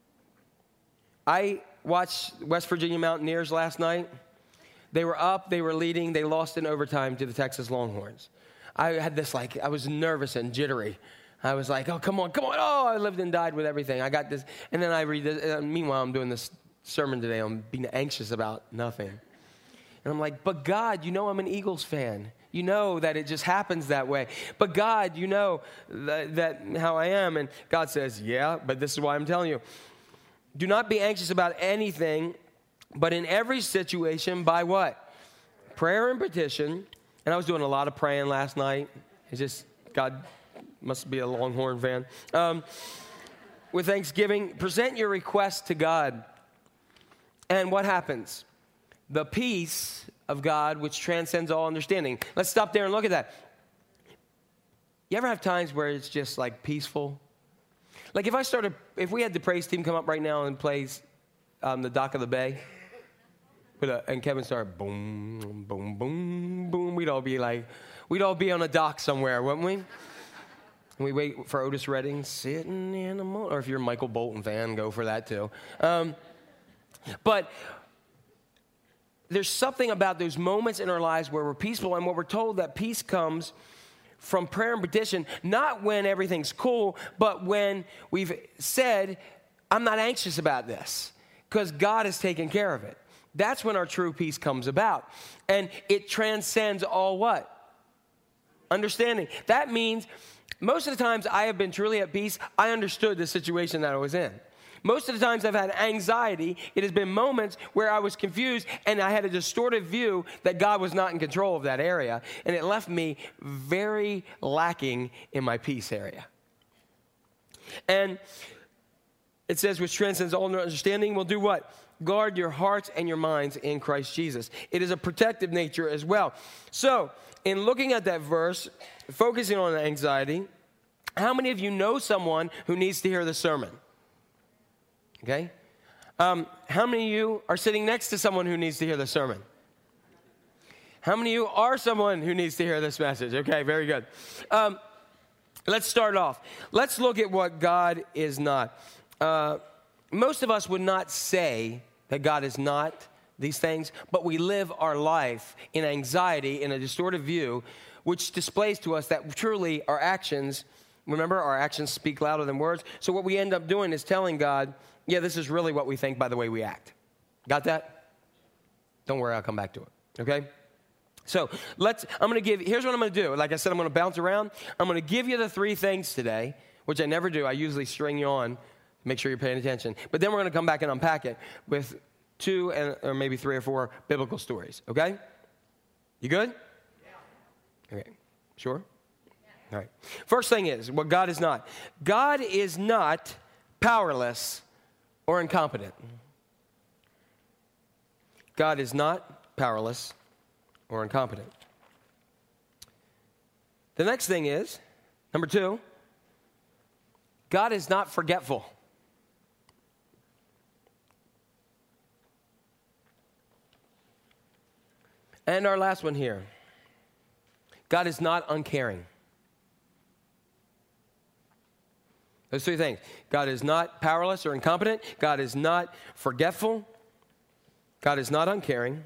I watched West Virginia Mountaineers last night. They were up, they were leading, they lost in overtime to the Texas Longhorns. I had this I was nervous and jittery. I was like, oh, come on. Oh, I lived and died with everything. I got this. And then I read this. Meanwhile, I'm doing this sermon today on being anxious about nothing. And I'm like, but God, you know I'm an Eagles fan. You know that it just happens that way. But God, you know that how I am. And God says, yeah, but this is why I'm telling you. Do not be anxious about anything, but in every situation, by what? Prayer and petition. And I was doing a lot of praying last night. It's just, God must be a Longhorn fan. With thanksgiving, present your request to God. And what happens? The peace of God, which transcends all understanding. Let's stop there and look at that. You ever have times where it's just peaceful? Like if we had the praise team come up right now and play the Dock of the Bay, and Kevin started boom, boom, boom, boom, we'd all be on a dock somewhere, wouldn't we? And we wait for Otis Redding, sitting in the moon. Or if you're a Michael Bolton fan, go for that too. But there's something about those moments in our lives where we're peaceful, and what we're told that peace comes from prayer and petition, not when everything's cool, but when we've said, I'm not anxious about this because God has taken care of it. That's when our true peace comes about. And it transcends all what? Understanding. That means most of the times I have been truly at peace, I understood the situation that I was in. Most of the times I've had anxiety, it has been moments where I was confused and I had a distorted view that God was not in control of that area. And it left me very lacking in my peace area. And it says, which transcends all understanding, will do what? Guard your hearts and your minds in Christ Jesus. It is a protective nature as well. So, in looking at that verse, focusing on anxiety, how many of you know someone who needs to hear the sermon? Okay? How many of you are sitting next to someone who needs to hear the sermon? How many of you are someone who needs to hear this message? Okay, very good. Let's start off. Let's look at what God is not. Most of us would not say that God is not these things, but we live our life in anxiety, in a distorted view, which displays to us that truly our actions, remember, our actions speak louder than words. So what we end up doing is telling God, yeah, this is really what we think by the way we act. Got that? Don't worry, I'll come back to it, okay? So here's what I'm going to do. Like I said, I'm going to bounce around. I'm going to give you the 3 things today, which I never do. I usually string you on, make sure you're paying attention. But then we're going to come back and unpack it with 2 or maybe 3 or 4 biblical stories, okay? You good? Yeah. Okay, sure? Yeah. All right. First thing is, what God is not. God is not powerless or incompetent. God is not powerless or incompetent. The next thing is, number 2, God is not forgetful. And our last one here, God is not uncaring. Those 3 things. God is not powerless or incompetent. God is not forgetful. God is not uncaring.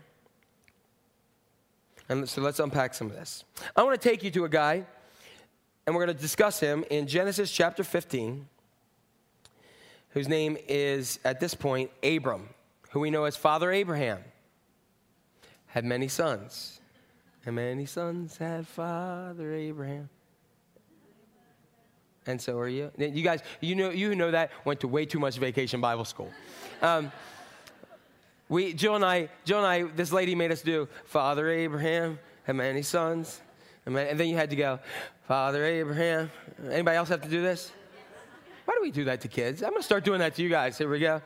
And so let's unpack some of this. I want to take you to a guy, and we're going to discuss him in Genesis chapter 15, whose name is, at this point, Abram, who we know as Father Abraham. Had many sons, and many sons had Father Abraham. And so are you. You guys, you know that, went to way too much vacation Bible school. Jill and I, this lady made us do Father Abraham had many sons, and then you had to go, Father Abraham. Anybody else have to do this? Why do we do that to kids? I'm going to start doing that to you guys. Here we go.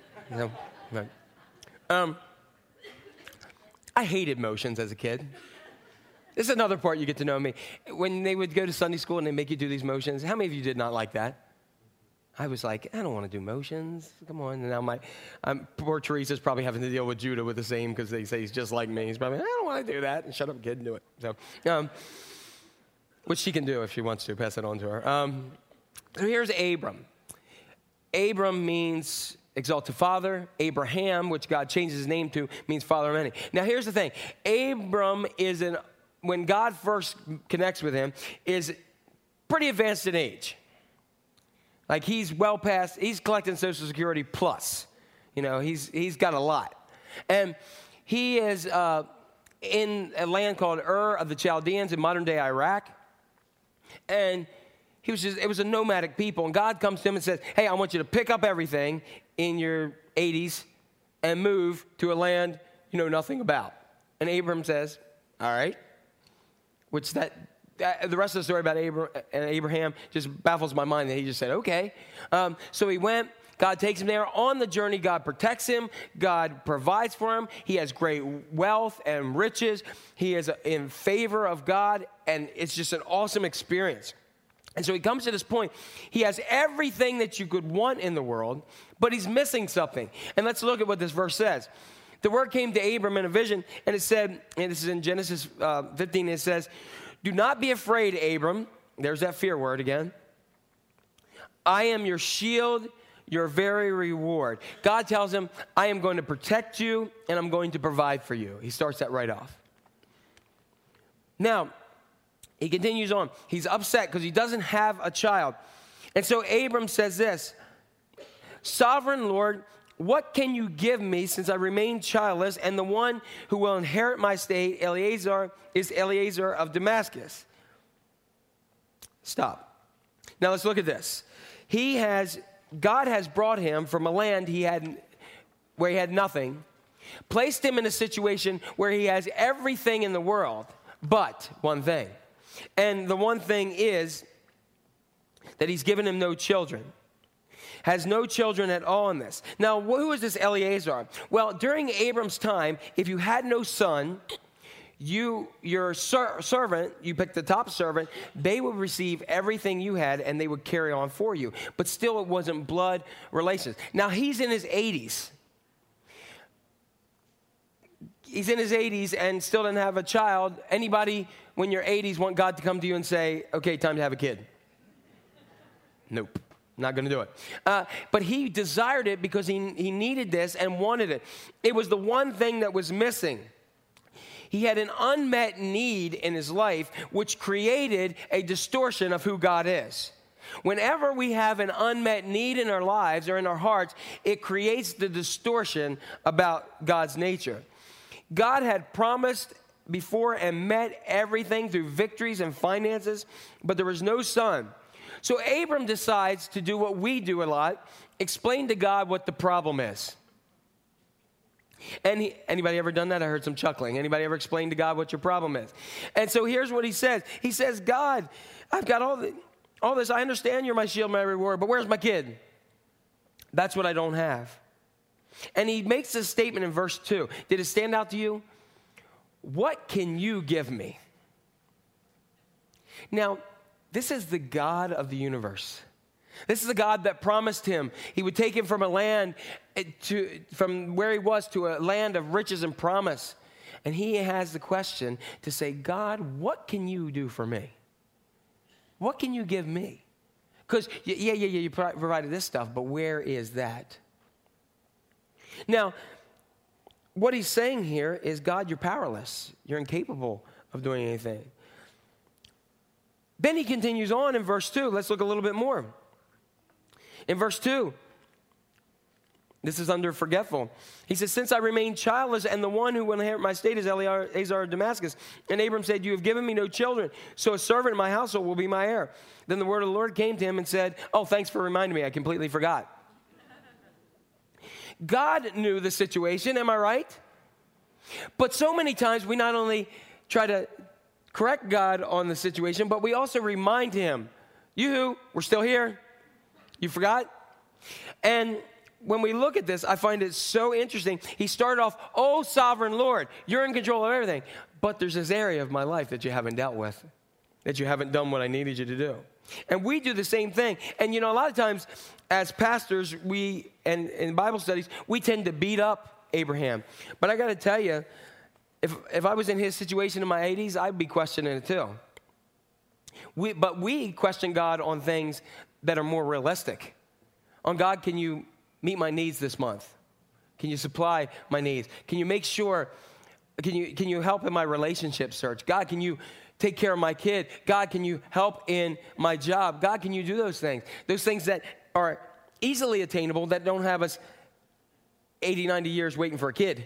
I hated motions as a kid. This is another part you get to know me. When they would go to Sunday school and they make you do these motions, how many of you did not like that? I was like, I don't want to do motions. Come on. And now poor Teresa's probably having to deal with Judah with the same because they say he's just like me. He's probably, I don't want to do that. And shut up, kid, and do it. So, which she can do if she wants to. Pass it on to her. So here's Abram. Abram means exalted father. Abraham, which God changes his name to, means father of many. Now, here's the thing. Abram when God first connects with him, is pretty advanced in age. Like he's well past, he's collecting Social Security plus. You know, he's got a lot. And he is in a land called Ur of the Chaldeans in modern day Iraq. And it was a nomadic people. And God comes to him and says, hey, I want you to pick up everything in your 80s and move to a land you know nothing about. And Abram says, all right. Which the rest of the story about Abraham just baffles my mind that he just said, okay. So he went. God takes him there. On the journey, God protects him. God provides for him. He has great wealth and riches. He is in favor of God, and it's just an awesome experience. And so he comes to this point. He has everything that you could want in the world, but he's missing something. And let's look at what this verse says. The word came to Abram in a vision, and it said, and this is in Genesis 15, it says, do not be afraid, Abram. There's that fear word again. I am your shield, your very reward. God tells him, I am going to protect you, and I'm going to provide for you. He starts that right off. Now, He continues on. He's upset because he doesn't have a child. And so Abram says this, Sovereign Lord, what can you give me since I remain childless, and the one who will inherit my state, is Eliezer of Damascus? Stop. Now let's look at this. God has brought him from a land where he had nothing, placed him in a situation where he has everything in the world, but one thing. And the one thing is that he's given him no children. Has no children at all in this. Now, who is this Eliezer? Well, during Abram's time, if you had no son, your servant, you picked the top servant, they would receive everything you had and they would carry on for you. But still, it wasn't blood relations. Now, he's in his 80s. He's in his 80s and still doesn't have a child. Anybody, when you're 80s, want God to come to you and say, okay, time to have a kid? Nope. Not going to do it. But he desired it because he needed this and wanted it. It was the one thing that was missing. He had an unmet need in his life, which created a distortion of who God is. Whenever we have an unmet need in our lives or in our hearts, it creates the distortion about God's nature. God had promised before and met everything through victories and finances, but there was no son. So Abram decides to do what we do a lot, explain to God what the problem is. And anybody ever done that? I heard some chuckling. Anybody ever explained to God what your problem is? And so here's what he says. He says, God, I've got all this. I understand you're my shield, my reward, but where's my kid? That's what I don't have. And he makes this statement in verse 2. Did it stand out to you? What can you give me? Now, this is the God of the universe. This is the God that promised him he would take him from a land from where he was to a land of riches and promise. And he has the question to say, God, what can you do for me? What can you give me? Because, you provided this stuff, but where is that? Now, what he's saying here is, God, you're powerless. You're incapable of doing anything. Then he continues on in verse 2. Let's look a little bit more. In verse 2, this is under forgetful. He says, since I remain childless, and the one who will inherit my state is Eliezer of Damascus. And Abram said, you have given me no children, so a servant in my household will be my heir. Then the word of the Lord came to him and said, oh, thanks for reminding me. I completely forgot. God knew the situation, am I right? But so many times we not only try to correct God on the situation, but we also remind him, you, we're still here. You forgot? And when we look at this, I find it so interesting. He started off, oh, sovereign Lord, you're in control of everything. But there's this area of my life that you haven't dealt with, that you haven't done what I needed you to do. And we do the same thing. And, a lot of times as pastors, and in Bible studies, we tend to beat up Abraham. But I got to tell you, if I was in his situation in my 80s, I'd be questioning it too. But we question God on things that are more realistic. On God, can you meet my needs this month? Can you supply my needs? Can you make sure, can you help in my relationship search? God, can you take care of my kid? God, can you help in my job? God, can you do those things? Those things that are easily attainable, that don't have us 80, 90 years waiting for a kid.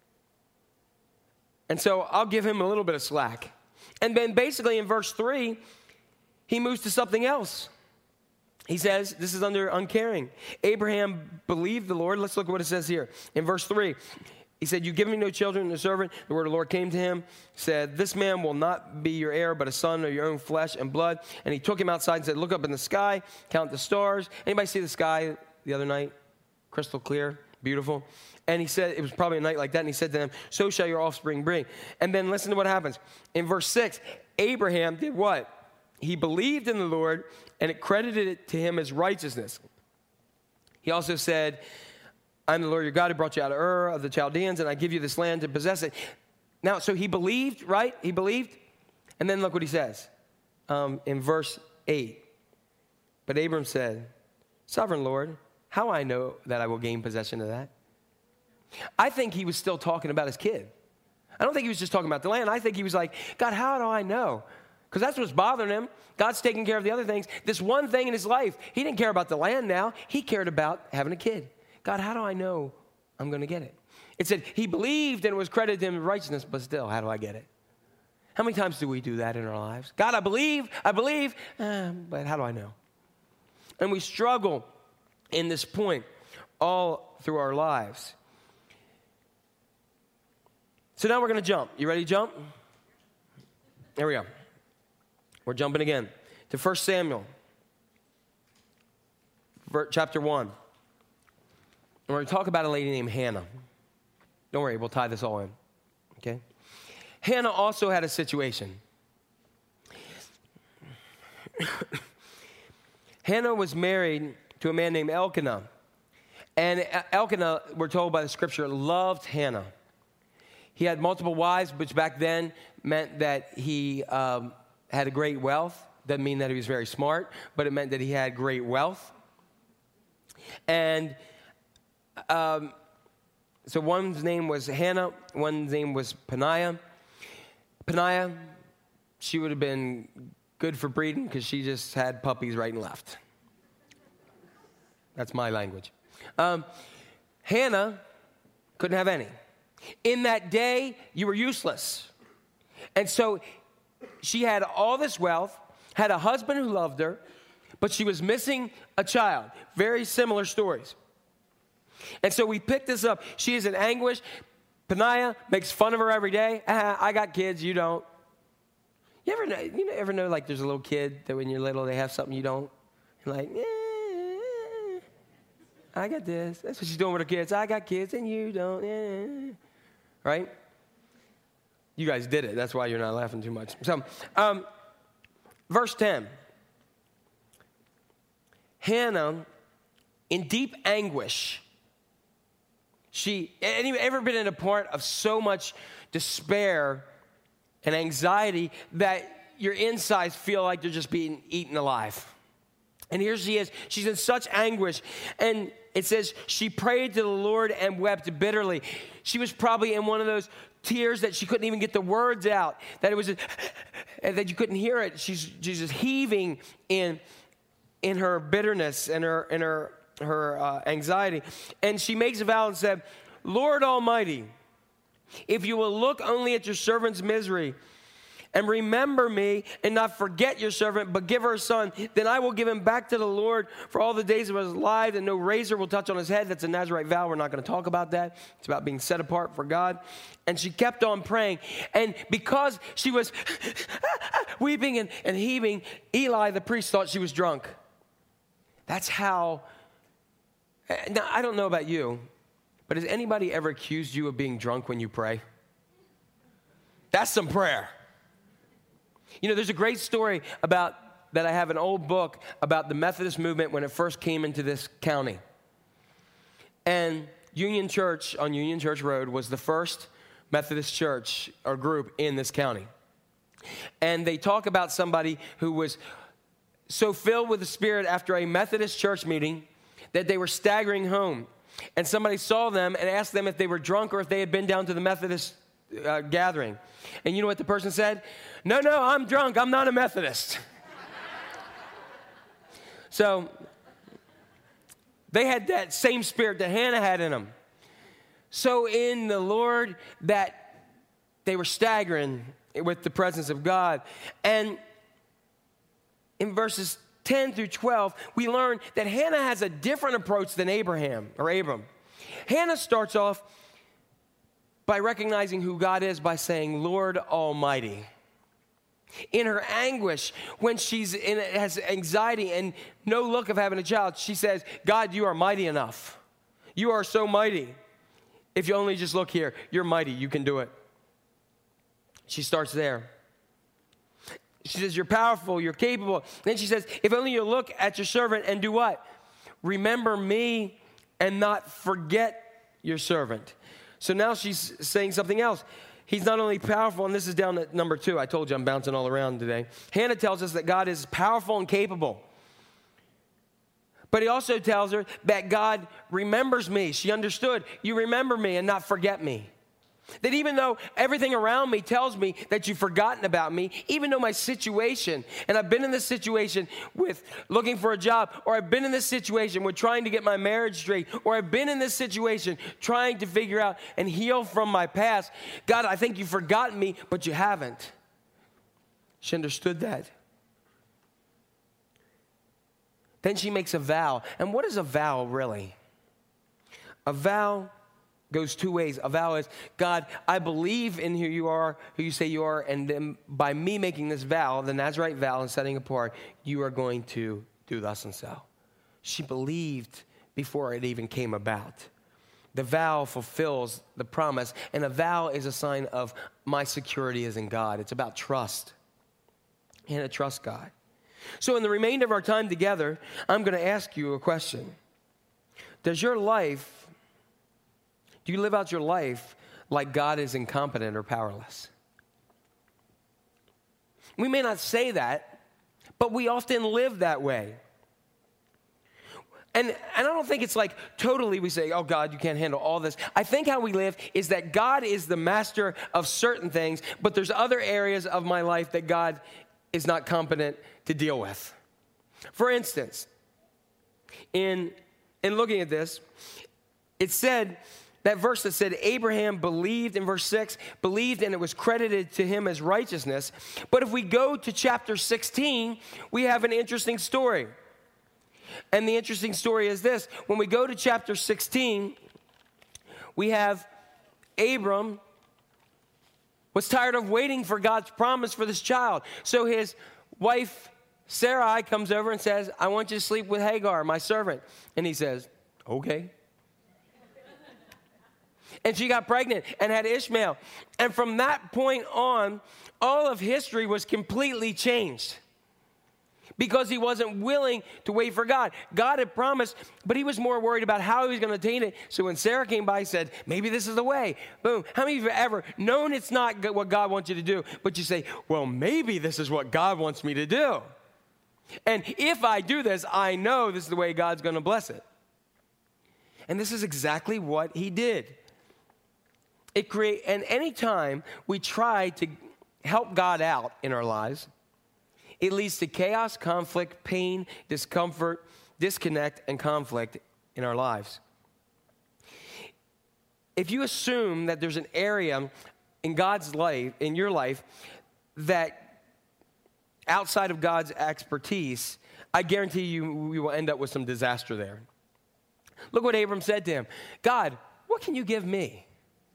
And so I'll give him a little bit of slack. And then basically in verse 3, he moves to something else. He says, this is under uncaring. Abraham believed the Lord. Let's look at what it says here. In verse 3, he said, you give me no children, no servant. The word of the Lord came to him, said, this man will not be your heir, but a son of your own flesh and blood. And he took him outside and said, look up in the sky, count the stars. Anybody see the sky the other night? Crystal clear, beautiful. And he said, it was probably a night like that, and he said to them, so shall your offspring be. And then listen to what happens. In verse 6, Abraham did what? He believed in the Lord, and it credited it to him as righteousness. He also said, I'm the Lord your God who brought you out of Ur of the Chaldeans, and I give you this land to possess it. Now, so he believed, right? He believed. And then look what he says in verse 8. But Abram said, Sovereign Lord, how I know that I will gain possession of that? I think he was still talking about his kid. I don't think he was just talking about the land. I think he was like, God, how do I know? because that's what's bothering him. God's taking care of the other things. This one thing in his life, he didn't care about the land now. He cared about having a kid. God, how do I know I'm going to get it? It said he believed and it was credited to him in righteousness, but still, how do I get it? How many times do we do that in our lives? God, I believe, but how do I know? And we struggle in this point all through our lives. So now we're going to jump. You ready to jump? Here we go. We're jumping again to 1 Samuel, chapter 1. And we're going to talk about a lady named Hannah. Don't worry, we'll tie this all in. Okay? Hannah also had a situation. Hannah was married to a man named Elkanah. And Elkanah, we're told by the scripture, loved Hannah. He had multiple wives, which back then meant that he had a great wealth. Doesn't mean that he was very smart, but it meant that he had great wealth. And so one's name was Hannah, one's name was Peninnah. Peninnah, she would have been good for breeding because she just had puppies right and left. That's my language. Hannah couldn't have any. In that day, you were useless. And so she had all this wealth, had a husband who loved her, but she was missing a child. Very similar stories. And so we picked this up. She is in anguish. Peninnah makes fun of her every day. I got kids, you don't. You ever know, like there's a little kid that when you're little, they have something you don't? And like, I got this. That's what she's doing with her kids. I got kids and you don't. Right? You guys did it. That's why you're not laughing too much. So, verse 10. Hannah, in deep anguish, ever been in a part of so much despair and anxiety that your insides feel like they're just being eaten alive? And here she is. She's in such anguish. And it says she prayed to the Lord and wept bitterly. She was probably in one of those tears that she couldn't even get the words out, that it was that you couldn't hear it. She's just heaving in her bitterness and her anxiety. And she makes a vow and said, Lord Almighty, if you will look only at your servant's misery and remember me and not forget your servant, but give her a son, then I will give him back to the Lord for all the days of his life, and no razor will touch on his head. That's a Nazirite vow. We're not going to talk about that. It's about being set apart for God. And she kept on praying. And because she was weeping and heaving, Eli, the priest, thought she was drunk. That's how. Now, I don't know about you, but has anybody ever accused you of being drunk when you pray? That's some prayer. You know, there's a great story that I have an old book about the Methodist movement when it first came into this county. And Union Church on Union Church Road was the first Methodist church or group in this county. And they talk about somebody who was so filled with the Spirit after a Methodist church meeting that they were staggering home. And somebody saw them and asked them if they were drunk or if they had been down to the Methodist gathering. And you know what the person said? No, I'm drunk. I'm not a Methodist. So they had that same spirit that Hannah had in them. So in the Lord that they were staggering with the presence of God. And in verses 10 through 12, we learn that Hannah has a different approach than Abram. Hannah starts off by recognizing who God is by saying, Lord Almighty. In her anguish, when has anxiety and no look of having a child, she says, God, you are mighty enough. You are so mighty. If you only just look here, you're mighty. You can do it. She starts there. She says, you're powerful, you're capable. Then she says, if only you look at your servant and do what? Remember me and not forget your servant. So now she's saying something else. He's not only powerful, and this is down at number 2. I told you I'm bouncing all around today. Hannah tells us that God is powerful and capable. But he also tells her that God remembers me. She understood, you remember me and not forget me. That even though everything around me tells me that you've forgotten about me, even though my situation, and I've been in this situation with looking for a job, or I've been in this situation with trying to get my marriage straight, or I've been in this situation trying to figure out and heal from my past, God, I think you've forgotten me, but you haven't. She understood that. Then she makes a vow. And what is a vow really? A vow goes two ways. A vow is, God, I believe in who you are, who you say you are, and then by me making this vow, the Nazirite vow and setting apart, you are going to do thus and so. She believed before it even came about. The vow fulfills the promise, and a vow is a sign of my security is in God. It's about trust. And to trust God. So in the remainder of our time together, I'm going to ask you a question. Do you live out your life like God is incompetent or powerless? We may not say that, but we often live that way. And I don't think it's like totally we say, oh, God, you can't handle all this. I think how we live is that God is the master of certain things, but there's other areas of my life that God is not competent to deal with. For instance, in looking at this, it said, that verse that said Abraham believed in verse 6, believed and it was credited to him as righteousness. But if we go to chapter 16, we have an interesting story. And the interesting story is this. When we go to chapter 16, we have Abram was tired of waiting for God's promise for this child. So his wife, Sarai, comes over and says, I want you to sleep with Hagar, my servant. And he says, okay. And she got pregnant and had Ishmael. And from that point on, all of history was completely changed. Because he wasn't willing to wait for God. God had promised, but he was more worried about how he was going to attain it. So when Sarah came by, he said, maybe this is the way. Boom. How many of you have ever known it's not what God wants you to do, but you say, well, maybe this is what God wants me to do. And if I do this, I know this is the way God's going to bless it. And this is exactly what he did. And any time we try to help God out in our lives, it leads to chaos, conflict, pain, discomfort, disconnect, and conflict in our lives. If you assume that there's an area in God's life, in your life, that outside of God's expertise, I guarantee you we will end up with some disaster there. Look what Abram said to him. God, what can you give me?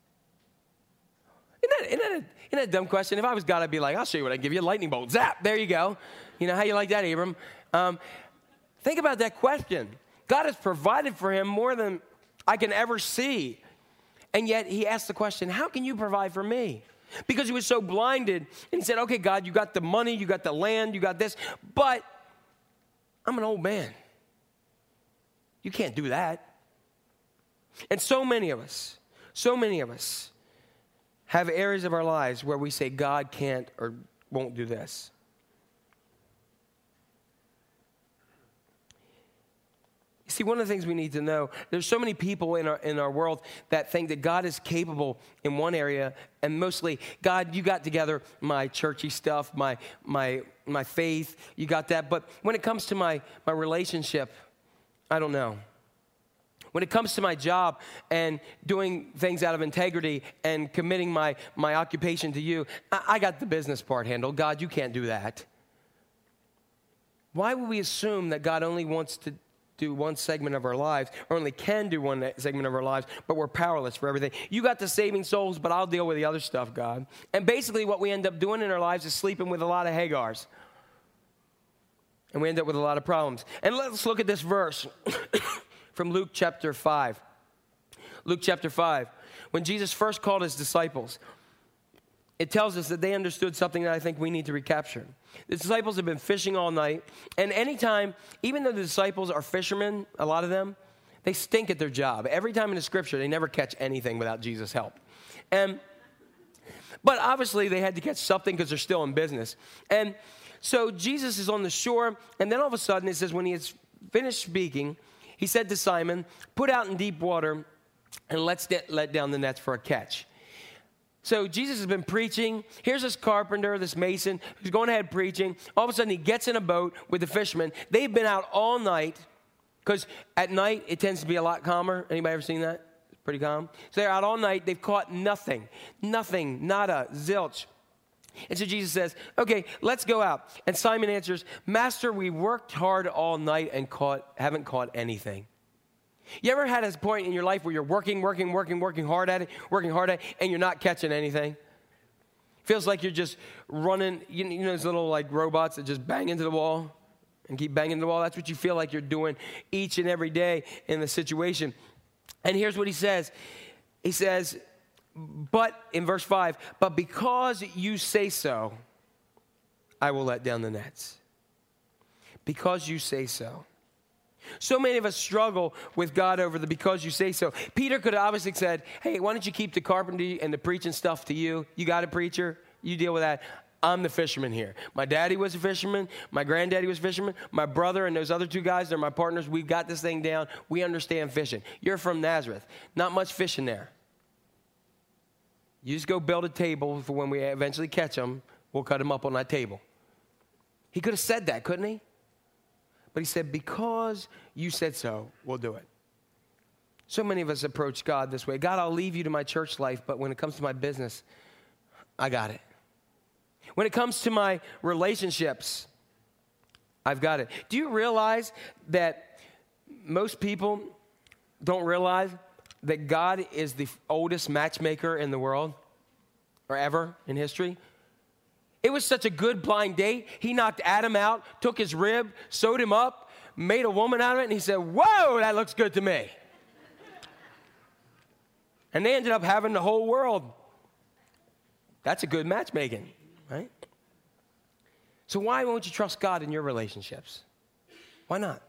Isn't that a dumb question? If I was God, I'd be like, I'll show you what I can give you. A lightning bolt. Zap. There you go. You know, how you like that, Abram? Think about that question. God has provided for him more than I can ever see. And yet he asked the question, how can you provide for me? Because he was so blinded. And he said, okay, God, you got the money, you got the land, you got this. But I'm an old man. You can't do that. And so many of us have areas of our lives where we say God can't or won't do this. You see, one of the things we need to know, there's so many people in our world that think that God is capable in one area, and mostly, God, you got together my churchy stuff, my faith, you got that. But when it comes to my relationship, I don't know. When it comes to my job and doing things out of integrity and committing my occupation to you, I got the business part handled. God, you can't do that. Why would we assume that God only wants to do one segment of our lives, or only can do one segment of our lives, but we're powerless for everything? You got the saving souls, but I'll deal with the other stuff, God. And basically what we end up doing in our lives is sleeping with a lot of Hagars. And we end up with a lot of problems. And let's look at this verse. From Luke chapter 5. Luke chapter 5. When Jesus first called his disciples, it tells us that they understood something that I think we need to recapture. The disciples have been fishing all night. And anytime, even though the disciples are fishermen, a lot of them, they stink at their job. Every time in the scripture, they never catch anything without Jesus' help. But obviously, they had to catch something because they're still in business. And so Jesus is on the shore. And then all of a sudden, it says when he has finished speaking, he said to Simon, put out in deep water and let's let down the nets for a catch. So Jesus has been preaching. Here's this carpenter, this mason, who's going ahead preaching. All of a sudden, he gets in a boat with the fishermen. They've been out all night, because at night, it tends to be a lot calmer. Anybody ever seen that? It's pretty calm. So they're out all night. They've caught nothing. Nothing. Nada. Zilch. And so Jesus says, okay, let's go out. And Simon answers, Master, we worked hard all night and haven't caught anything. You ever had a point in your life where you're working hard at it, and you're not catching anything? Feels like you're just running, you know those little like robots that just bang into the wall and keep banging the wall? That's what you feel like you're doing each and every day in the situation. And here's what he says. He says, but in verse 5, but because you say so, I will let down the nets. Because you say so. So many of us struggle with God over the because you say so. Peter could have obviously said, hey, why don't you keep the carpentry and the preaching stuff to you? You got a preacher. You deal with that. I'm the fisherman here. My daddy was a fisherman. My granddaddy was a fisherman. My brother and those other two guys, they're my partners. We've got this thing down. We understand fishing. You're from Nazareth. Not much fishing there. You just go build a table for when we eventually catch them. We'll cut them up on that table. He could have said that, couldn't he? But he said, because you said so, we'll do it. So many of us approach God this way. God, I'll leave you to my church life, but when it comes to my business, I got it. When it comes to my relationships, I've got it. Do you realize that most people don't realize that God is the oldest matchmaker in the world or ever in history? It was such a good blind date. He knocked Adam out, took his rib, sewed him up, made a woman out of it, and he said, whoa, that looks good to me. And they ended up having the whole world. That's a good matchmaking, right? So why won't you trust God in your relationships? Why not?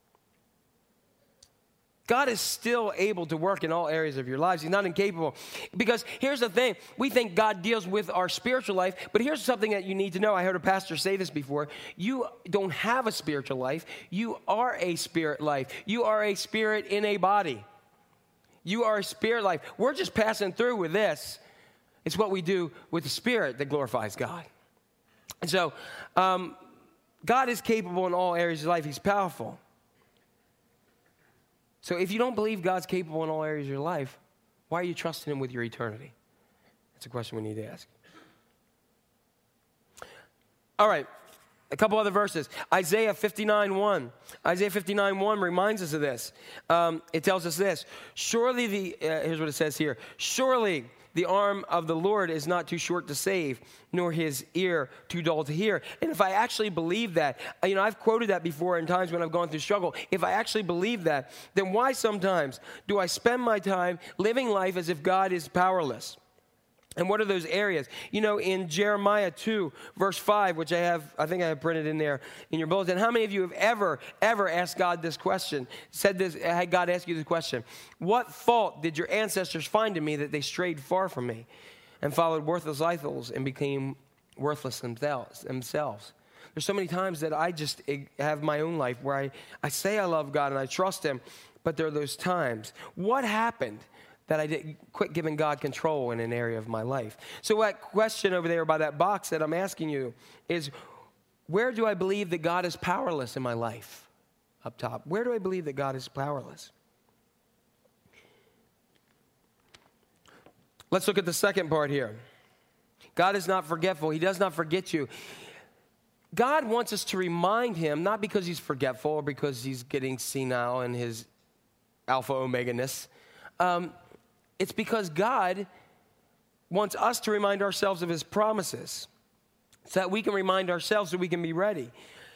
God is still able to work in all areas of your lives. He's not incapable. Because here's the thing. We think God deals with our spiritual life, but here's something that you need to know. I heard a pastor say this before. You don't have a spiritual life. You are a spirit life. You are a spirit in a body. You are a spirit life. We're just passing through with this. It's what we do with the spirit that glorifies God. And so, God is capable in all areas of life. He's powerful. So if you don't believe God's capable in all areas of your life, why are you trusting him with your eternity? That's a question we need to ask. All right, a couple other verses. Isaiah 59:1. Isaiah 59:1 reminds us of this. It tells us this. Surely here's what it says here. Surely the arm of the Lord is not too short to save, nor his ear too dull to hear. And if I actually believe that, I've quoted that before in times when I've gone through struggle. If I actually believe that, then why sometimes do I spend my time living life as if God is powerless? And what are those areas? In Jeremiah 2, verse 5, which I think I have printed in there in your bulletin. How many of you have ever asked God this question? Had God ask you this question? What fault did your ancestors find in me that they strayed far from me and followed worthless idols and became worthless themselves? There's so many times that I just have my own life where I say I love God and I trust him, but there are those times. What happened that I didn't quit giving God control in an area of my life? So that question over there by that box that I'm asking you is, where do I believe that God is powerless in my life? Up top. Where do I believe that God is powerless? Let's look at the second part here. God is not forgetful. He does not forget you. God wants us to remind him, not because he's forgetful or because he's getting senile in his alpha omega-ness. It's because God wants us to remind ourselves of his promises so that we can remind ourselves so we can be ready.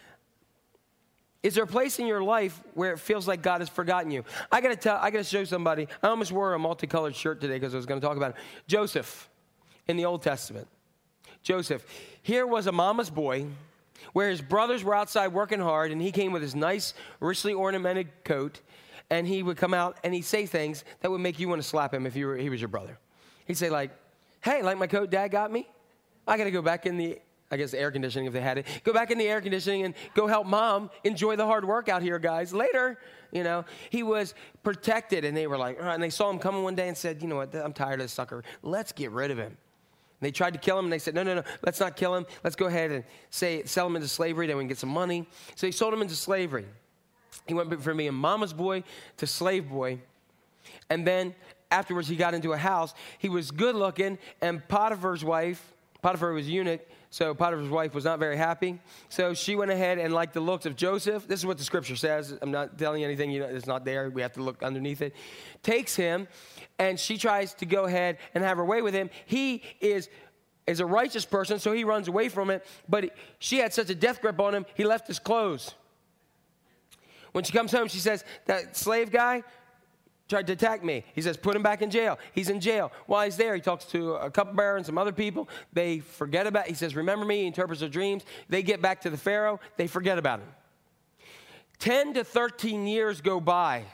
Is there a place in your life where it feels like God has forgotten you? I got to show somebody. I almost wore a multicolored shirt today because I was going to talk about it. Joseph in the Old Testament. Joseph. Here was a mama's boy where his brothers were outside working hard, and he came with his nice, richly ornamented coat. And he would come out and he'd say things that would make you want to slap him if he was your brother. He'd say hey, like my coat Dad got me? I got to go back in the air conditioning if they had it. Go back in the air conditioning and go help Mom enjoy the hard work out here, guys. Later, he was protected. And they were and they saw him coming one day and said, you know what, I'm tired of this sucker. Let's get rid of him. They tried to kill him, and they said, no, let's not kill him. Let's go ahead and sell him into slavery, then we can get some money. So he sold him into slavery. He went from being mama's boy to slave boy. And then afterwards, he got into a house. He was good looking, and Potiphar was a eunuch, so Potiphar's wife was not very happy. So she went ahead and liked the looks of Joseph. This is what the scripture says. I'm not telling you anything it's not there. We have to look underneath it. Takes him, and she tries to go ahead and have her way with him. He is a righteous person, so he runs away from it. But she had such a death grip on him, he left his clothes. When she comes home, she says, that slave guy tried to attack me. He says, put him back in jail. He's in jail. While he's there, he talks to a cupbearer and some other people. They forget about it. He says, remember me. He interprets their dreams. They get back to the Pharaoh. They forget about him. 10 to 13 years go by.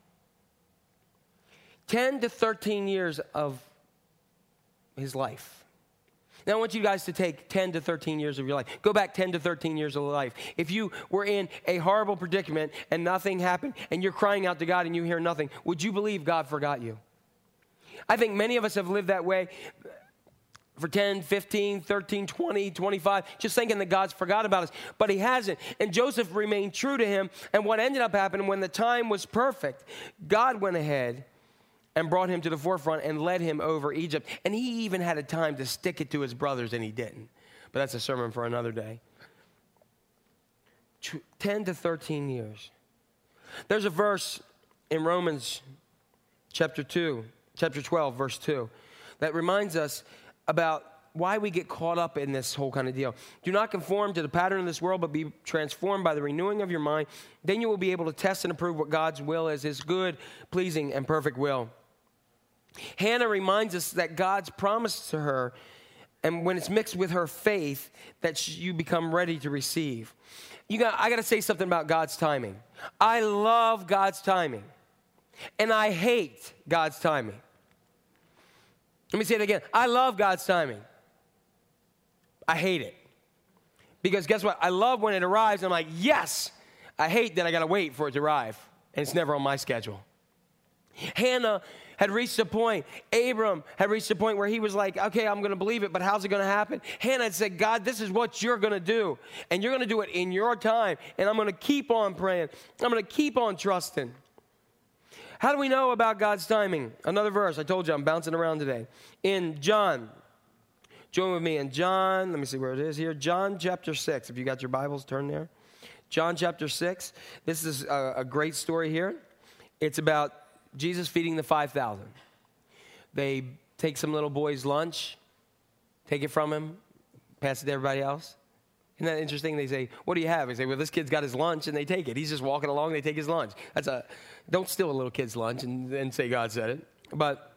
10 to 13 years of his life. Now, I want you guys to take 10 to 13 years of your life. Go back 10 to 13 years of life. If you were in a horrible predicament and nothing happened and you're crying out to God and you hear nothing, would you believe God forgot you? I think many of us have lived that way for 10, 15, 13, 20, 25, just thinking that God's forgot about us. But he hasn't. And Joseph remained true to him. And what ended up happening when the time was perfect, God went ahead and brought him to the forefront and led him over Egypt. And he even had a time to stick it to his brothers, and he didn't. But that's a sermon for another day. 10 to 13 years. There's a verse in Romans chapter 12, verse 2, that reminds us about why we get caught up in this whole kind of deal. Do not conform to the pattern of this world, but be transformed by the renewing of your mind. Then you will be able to test and approve what God's will is, his good, pleasing, and perfect will. Hannah reminds us that God's promise to her, and when it's mixed with her faith, that you become ready to receive. I got to say something about God's timing. I love God's timing, and I hate God's timing. Let me say it again. I love God's timing. I hate it. Because guess what? I love when it arrives, and I'm like, yes. I hate that I got to wait for it to arrive, and it's never on my schedule. Hannah had reached a point. Abram had reached a point where he was like, okay, I'm going to believe it, but how's it going to happen? Hannah had said, God, this is what you're going to do, and you're going to do it in your time, and I'm going to keep on praying. I'm going to keep on trusting. How do we know about God's timing? Another verse. I told you I'm bouncing around today. In John, join with me in John. Let me see where it is here. John chapter 6. If you got your Bibles, turn there. John chapter 6. This is a great story here. It's about Jesus feeding the 5,000. They take some little boy's lunch, take it from him, pass it to everybody else. Isn't that interesting? They say, what do you have? They say, well, this kid's got his lunch, and they take it. He's just walking along, they take his lunch. Don't steal a little kid's lunch and say God said it. But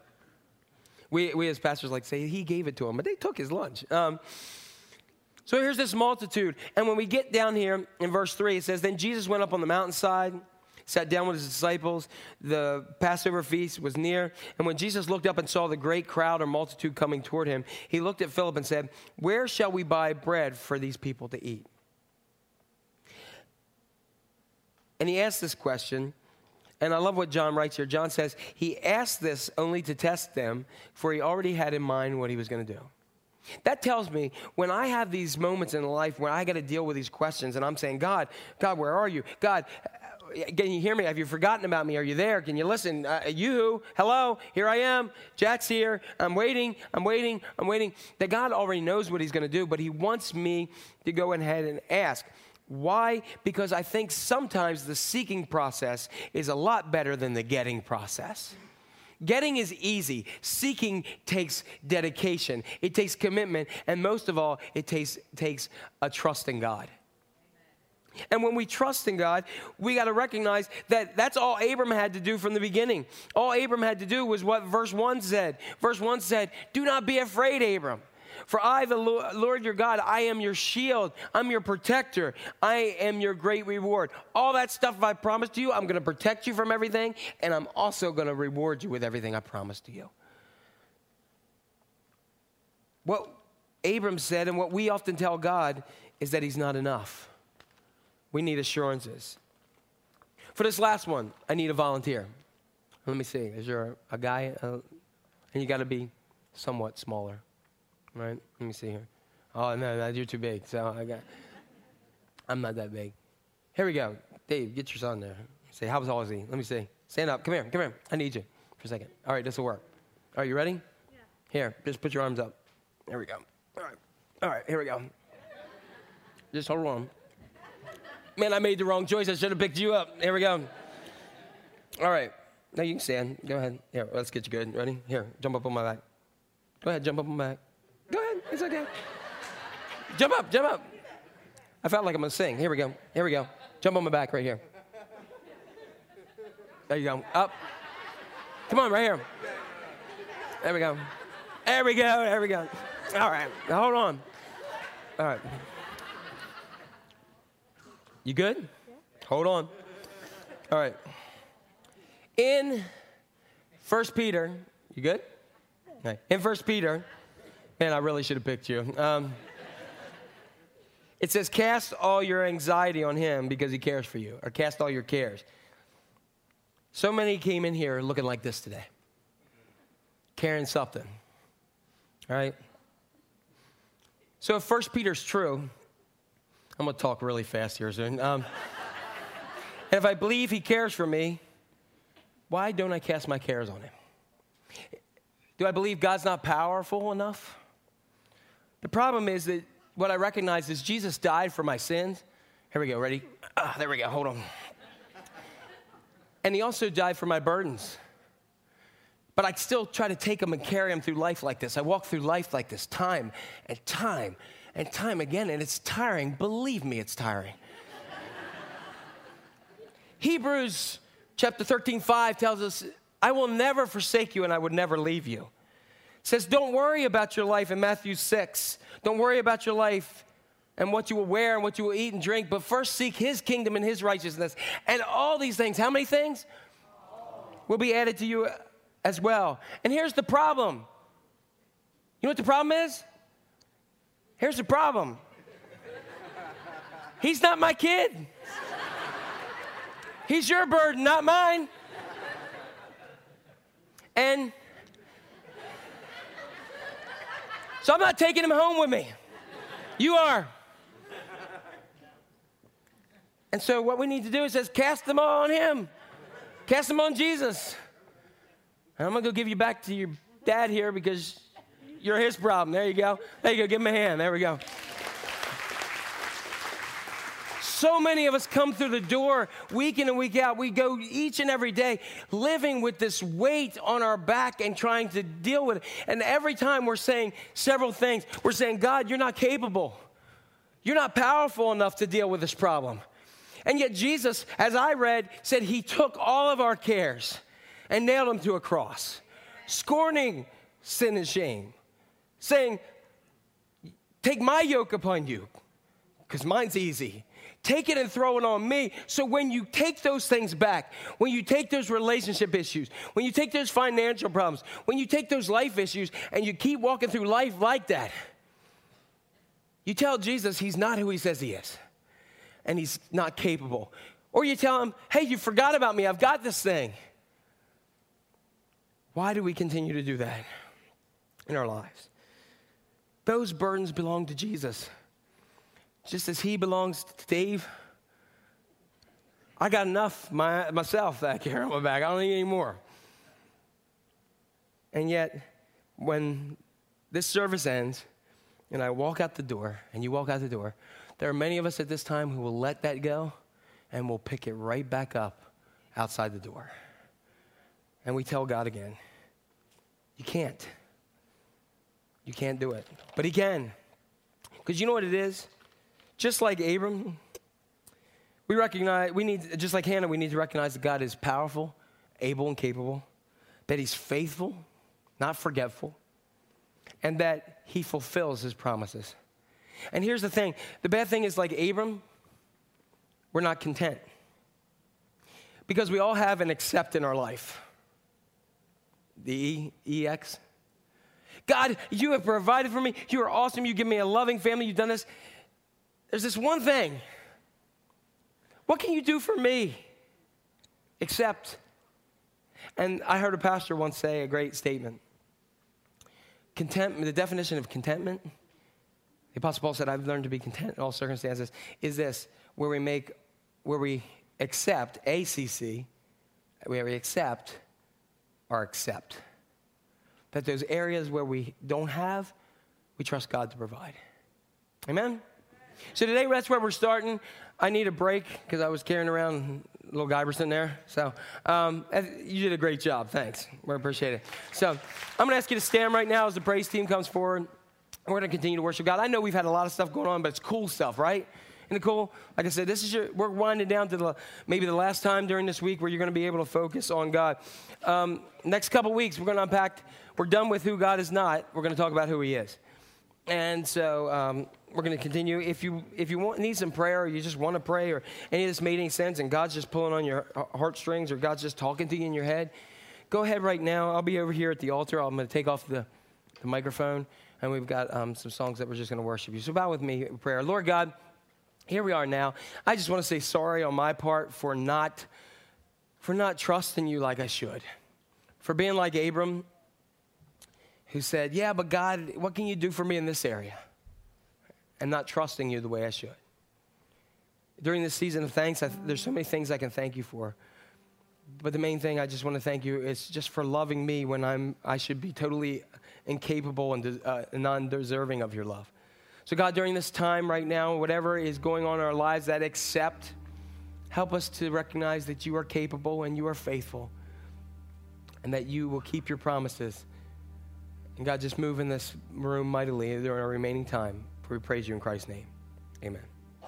we as pastors like to say, he gave it to him, but they took his lunch. So here's this multitude. And when we get down here in verse 3, it says, then Jesus went up on the mountainside, sat down with his disciples. The Passover feast was near. And when Jesus looked up and saw the great crowd or multitude coming toward him, he looked at Philip and said, where shall we buy bread for these people to eat? And he asked this question, and I love what John writes here. John says, he asked this only to test them, for he already had in mind what he was going to do. That tells me when I have these moments in life where I got to deal with these questions, and I'm saying, God, where are you? God, can you hear me? Have you forgotten about me? Are you there? Can you listen? Hello, here I am. Jack's here. I'm waiting. That God already knows what he's going to do, but he wants me to go ahead and ask. Why? Because I think sometimes the seeking process is a lot better than the getting process. Getting is easy. Seeking takes dedication. It takes commitment. And most of all, it takes a trust in God. And when we trust in God, we got to recognize that that's all Abram had to do from the beginning. All Abram had to do was what verse 1 said. Verse 1 said, do not be afraid, Abram. For I, the Lord your God, I am your shield. I'm your protector. I am your great reward. All that stuff I promised to you, I'm going to protect you from everything, and I'm also going to reward you with everything I promised to you. What Abram said, and what we often tell God, is that he's not enough. We need assurances. For this last one, I need a volunteer. Let me see. Is there a guy? And you got to be somewhat smaller. right? Let me see here. Oh, no, you're too big. So I'm not that big. Here we go. Dave, get your son there. Say, how tall is he? Let me see. Stand up. Come here. I need you for a second. All right, this will work. All right, you ready? Yeah. Here, just put your arms up. There we go. All right, here we go. Just hold on. Man, I made the wrong choice. I should have picked you up. Here we go. All right. Now you can stand. Go ahead. Here, let's get you good. Ready? Here, jump up on my back. Go ahead, jump up on my back. Go ahead. It's okay. Jump up. I felt like I'm going to sing. Here we go. Jump on my back right here. There you go. Up. Come on, right here. There we go. All right. Now hold on. All right. You good? Yeah. Hold on. All right. In 1 Peter, you good? Okay. In 1 Peter, man, I really should have picked you. It says, cast all your anxiety on him because he cares for you, or cast all your cares. So many came in here looking like this today, carrying something, all right? So if 1 Peter's true, I'm going to talk really fast here soon. And if I believe he cares for me, why don't I cast my cares on him? Do I believe God's not powerful enough? The problem is that what I recognize is Jesus died for my sins. Here we go, ready? There we go, hold on. And he also died for my burdens. But I still try to take them and carry them through life like this. I walk through life like this time and time and time again, and it's tiring. Believe me, it's tiring. Hebrews chapter 13:5 tells us, I will never forsake you and I would never leave you. It says, don't worry about your life in Matthew 6. Don't worry about your life and what you will wear and what you will eat and drink, but first seek his kingdom and his righteousness. And all these things, how many things? Will be added to you as well. And here's the problem. You know what the problem is? Here's the problem. He's not my kid. He's your burden, not mine. And so I'm not taking him home with me. You are. And so what we need to do is just cast them all on him. Cast them on Jesus. And I'm going to go give you back to your dad here because you're his problem. There you go. Give him a hand. There we go. So many of us come through the door week in and week out. We go each and every day living with this weight on our back and trying to deal with it. And every time we're saying several things. We're saying, God, you're not capable. You're not powerful enough to deal with this problem. And yet Jesus, as I read, said he took all of our cares and nailed them to a cross, scorning sin and shame, saying, take my yoke upon you, because mine's easy. Take it and throw it on me. So when you take those things back, when you take those relationship issues, when you take those financial problems, when you take those life issues, and you keep walking through life like that, you tell Jesus he's not who he says he is, and he's not capable. Or you tell him, hey, you forgot about me. I've got this thing. Why do we continue to do that in our lives? Those burdens belong to Jesus. Just as he belongs to Dave, I got enough myself that I carry on my back. I don't need any more. And yet, when this service ends, and I walk out the door, and you walk out the door, there are many of us at this time who will let that go, and will pick it right back up outside the door. And we tell God again, you can't. You can't do it. But he can. Because you know what it is? Just like Abram, just like Hannah, we need to recognize that God is powerful, able, and capable, that he's faithful, not forgetful, and that he fulfills his promises. And here's the thing. The bad thing is, like Abram, we're not content. Because we all have an accept in our life. The EX. God, you have provided for me. You are awesome. You give me a loving family. You've done this. There's this one thing. What can you do for me? Except, and I heard a pastor once say a great statement. contentment, the definition of contentment, the Apostle Paul said, I've learned to be content in all circumstances, is this, where we accept, ACC, where we accept our accept. That those areas where we don't have, we trust God to provide. Amen? So today, that's where we're starting. I need a break because I was carrying around little Guyberson there. So you did a great job. Thanks. We appreciate it. So I'm going to ask you to stand right now as the praise team comes forward. We're going to continue to worship God. I know we've had a lot of stuff going on, but it's cool stuff, right? Isn't it cool? Like I said, we're winding down to maybe the last time during this week where you're going to be able to focus on God. Next couple weeks, we're going to unpack. We're done with who God is not. We're going to talk about who he is. And so we're going to continue. If you need some prayer, or you just want to pray, or any of this made any sense, and God's just pulling on your heartstrings, or God's just talking to you in your head, go ahead right now. I'll be over here at the altar. I'm going to take off the microphone, and we've got some songs that we're just going to worship you. So bow with me in prayer. Lord God, here we are now. I just want to say sorry on my part for not trusting you like I should, for being like Abram, who said, yeah, but God, what can you do for me in this area? And not trusting you the way I should. During this season of thanks, there's so many things I can thank you for. But the main thing I just want to thank you is just for loving me when I should be totally incapable and non-deserving of your love. So God, during this time right now, whatever is going on in our lives, that help us to recognize that you are capable and you are faithful, and that you will keep your promises. And God, just move in this room mightily during our remaining time. For we praise you in Christ's name. Amen.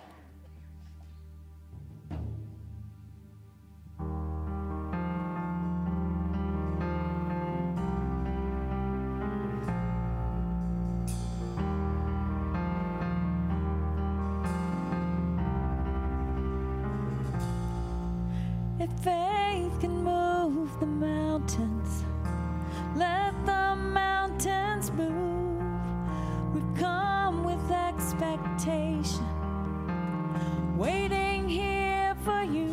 If faith can move the mountains, let the mountains move. We've come with expectation, waiting here for you.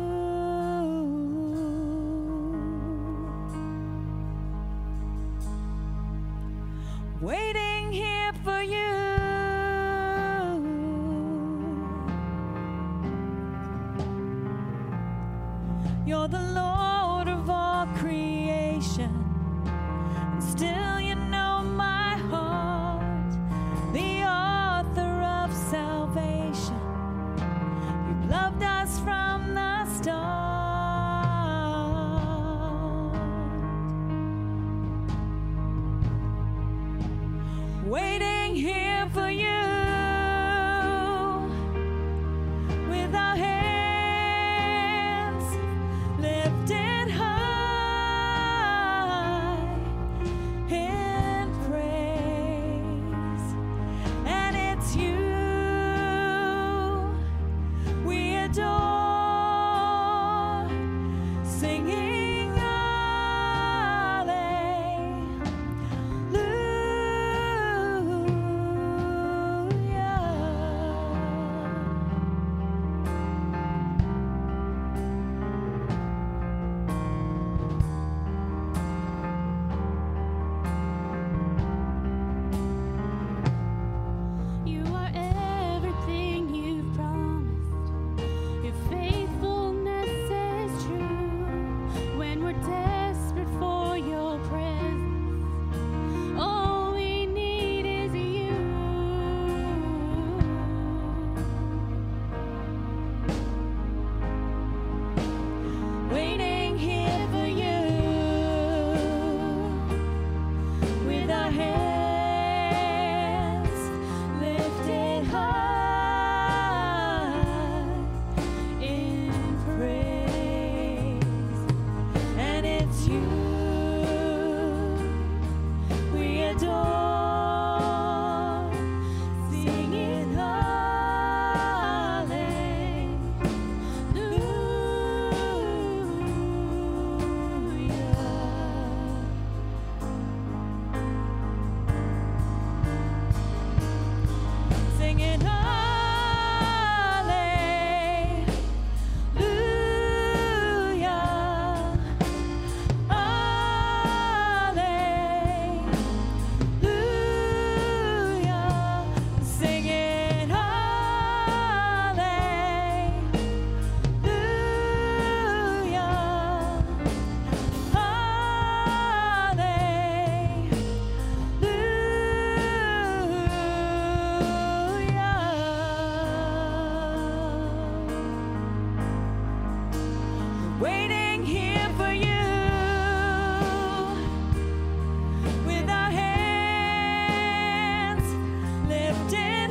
Waiting here for you. You're the Lord of all creation, and still you know my heart, the author of salvation. You've loved us from the start. Waiting here for you. Adore waiting here for you. With our hands lifted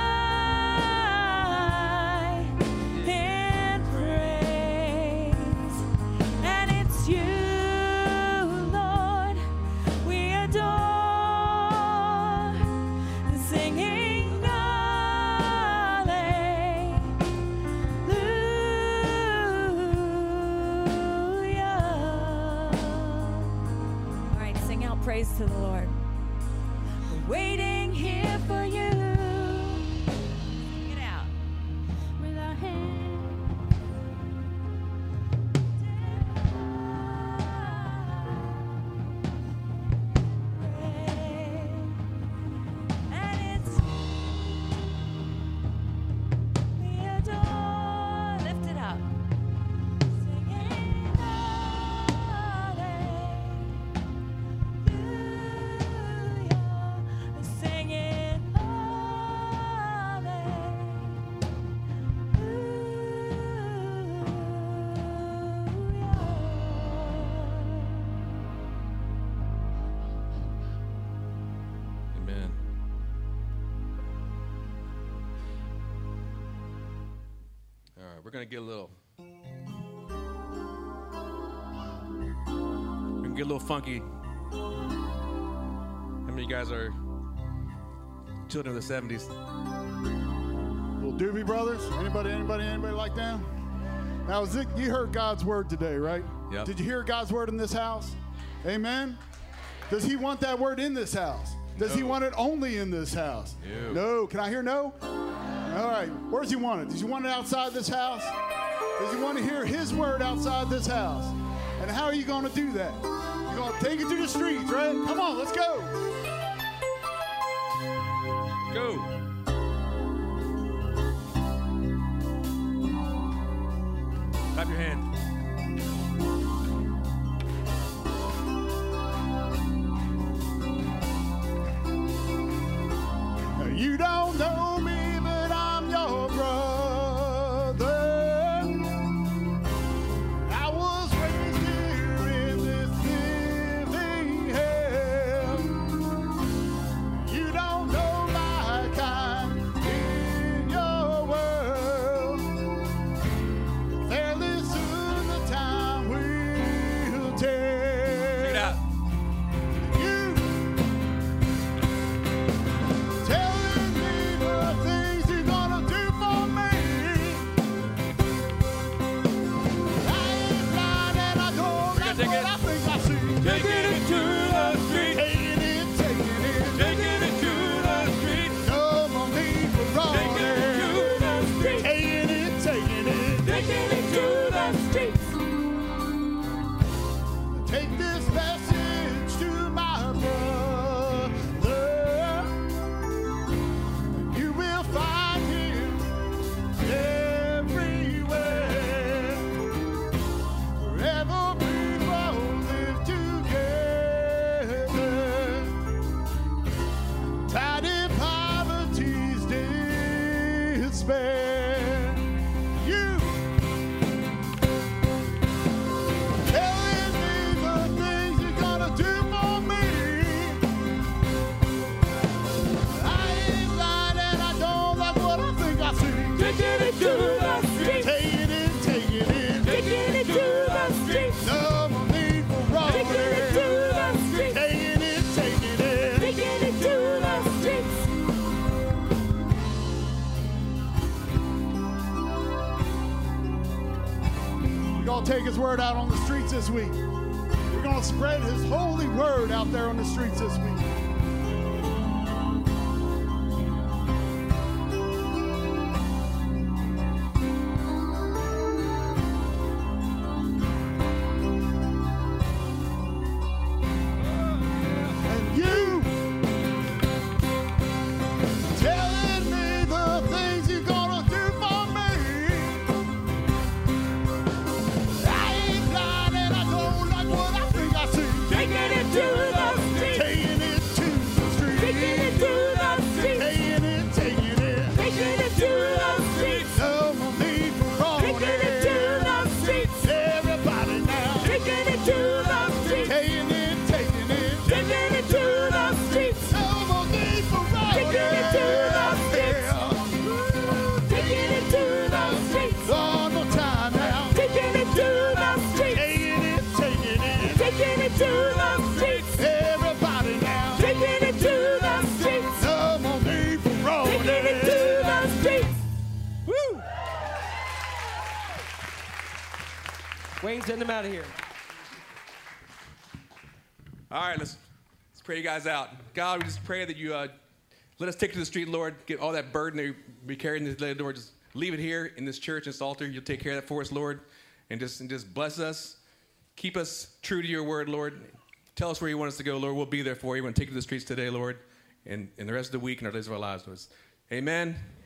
high in praise. And it's you, Lord, we adore, singing hallelujah. All right, sing out praise to the Lord. We're waiting here for you. Sing it out. With our hands. And it's we adore. Lift it up. Singing hallelujah. Singing hallelujah. Amen. All right, we're gonna get a little. We're gonna get a little funky. How many of you guys are children of the '70s? Little Doobie Brothers. Anybody like them? Now, you heard God's word today, right? Yep. Did you hear God's word in this house? Amen. Does he want that word in this house? Does he No. want it only in this house? No. No. Can I hear no? All right. Where's he want it? Does he want it outside this house? Does he want to hear his word outside this house? And how are you going to do that? You're going to take it to the streets, right? Come on, let's go. Go. Clap your hand. You don't know me, but I'm your brother. I was raised here in this living hell. You don't know my kind in your world. Fairly soon the time will tell. Check it out. You telling me the things you're gonna do for me. I ain't blind and I don't like take what it. I think I see. Taking it to the street. Taking it, taking it. Taking it to the street. No more need for Taking it to running. the street. Taking it, taking it. Taking it to the streets. Take this message to my brother. You will find him everywhere. Wherever people live together. Tied in poverty's despair. You telling me the things you're gonna do for me. I ain't blind and I don't like what I think I see. Taking it to the street. Taking it, taking it. Taking it to the street. No more need for running. Taking it to the street. Taking it, taking it. Taking it to the streets. We're gonna take his word out on the streets this week. We're gonna spread his holy word out there on the streets this week. And you telling me the things you're gonna do for me. I ain't blind and I don't like what I think I see. Taking it to the street. Taking it, Wayne, send them out of here. All right, let's pray you guys out. God, we just pray that you let us take to the street, Lord. Get all that burden that we carry in this day, Lord. Just leave it here in this church, this altar. You'll take care of that for us, Lord. And just bless us. Keep us true to your word, Lord. Tell us where you want us to go, Lord. We'll be there for you. We're going to take you to the streets today, Lord, and the rest of the week and our days of our lives, Lord. Amen.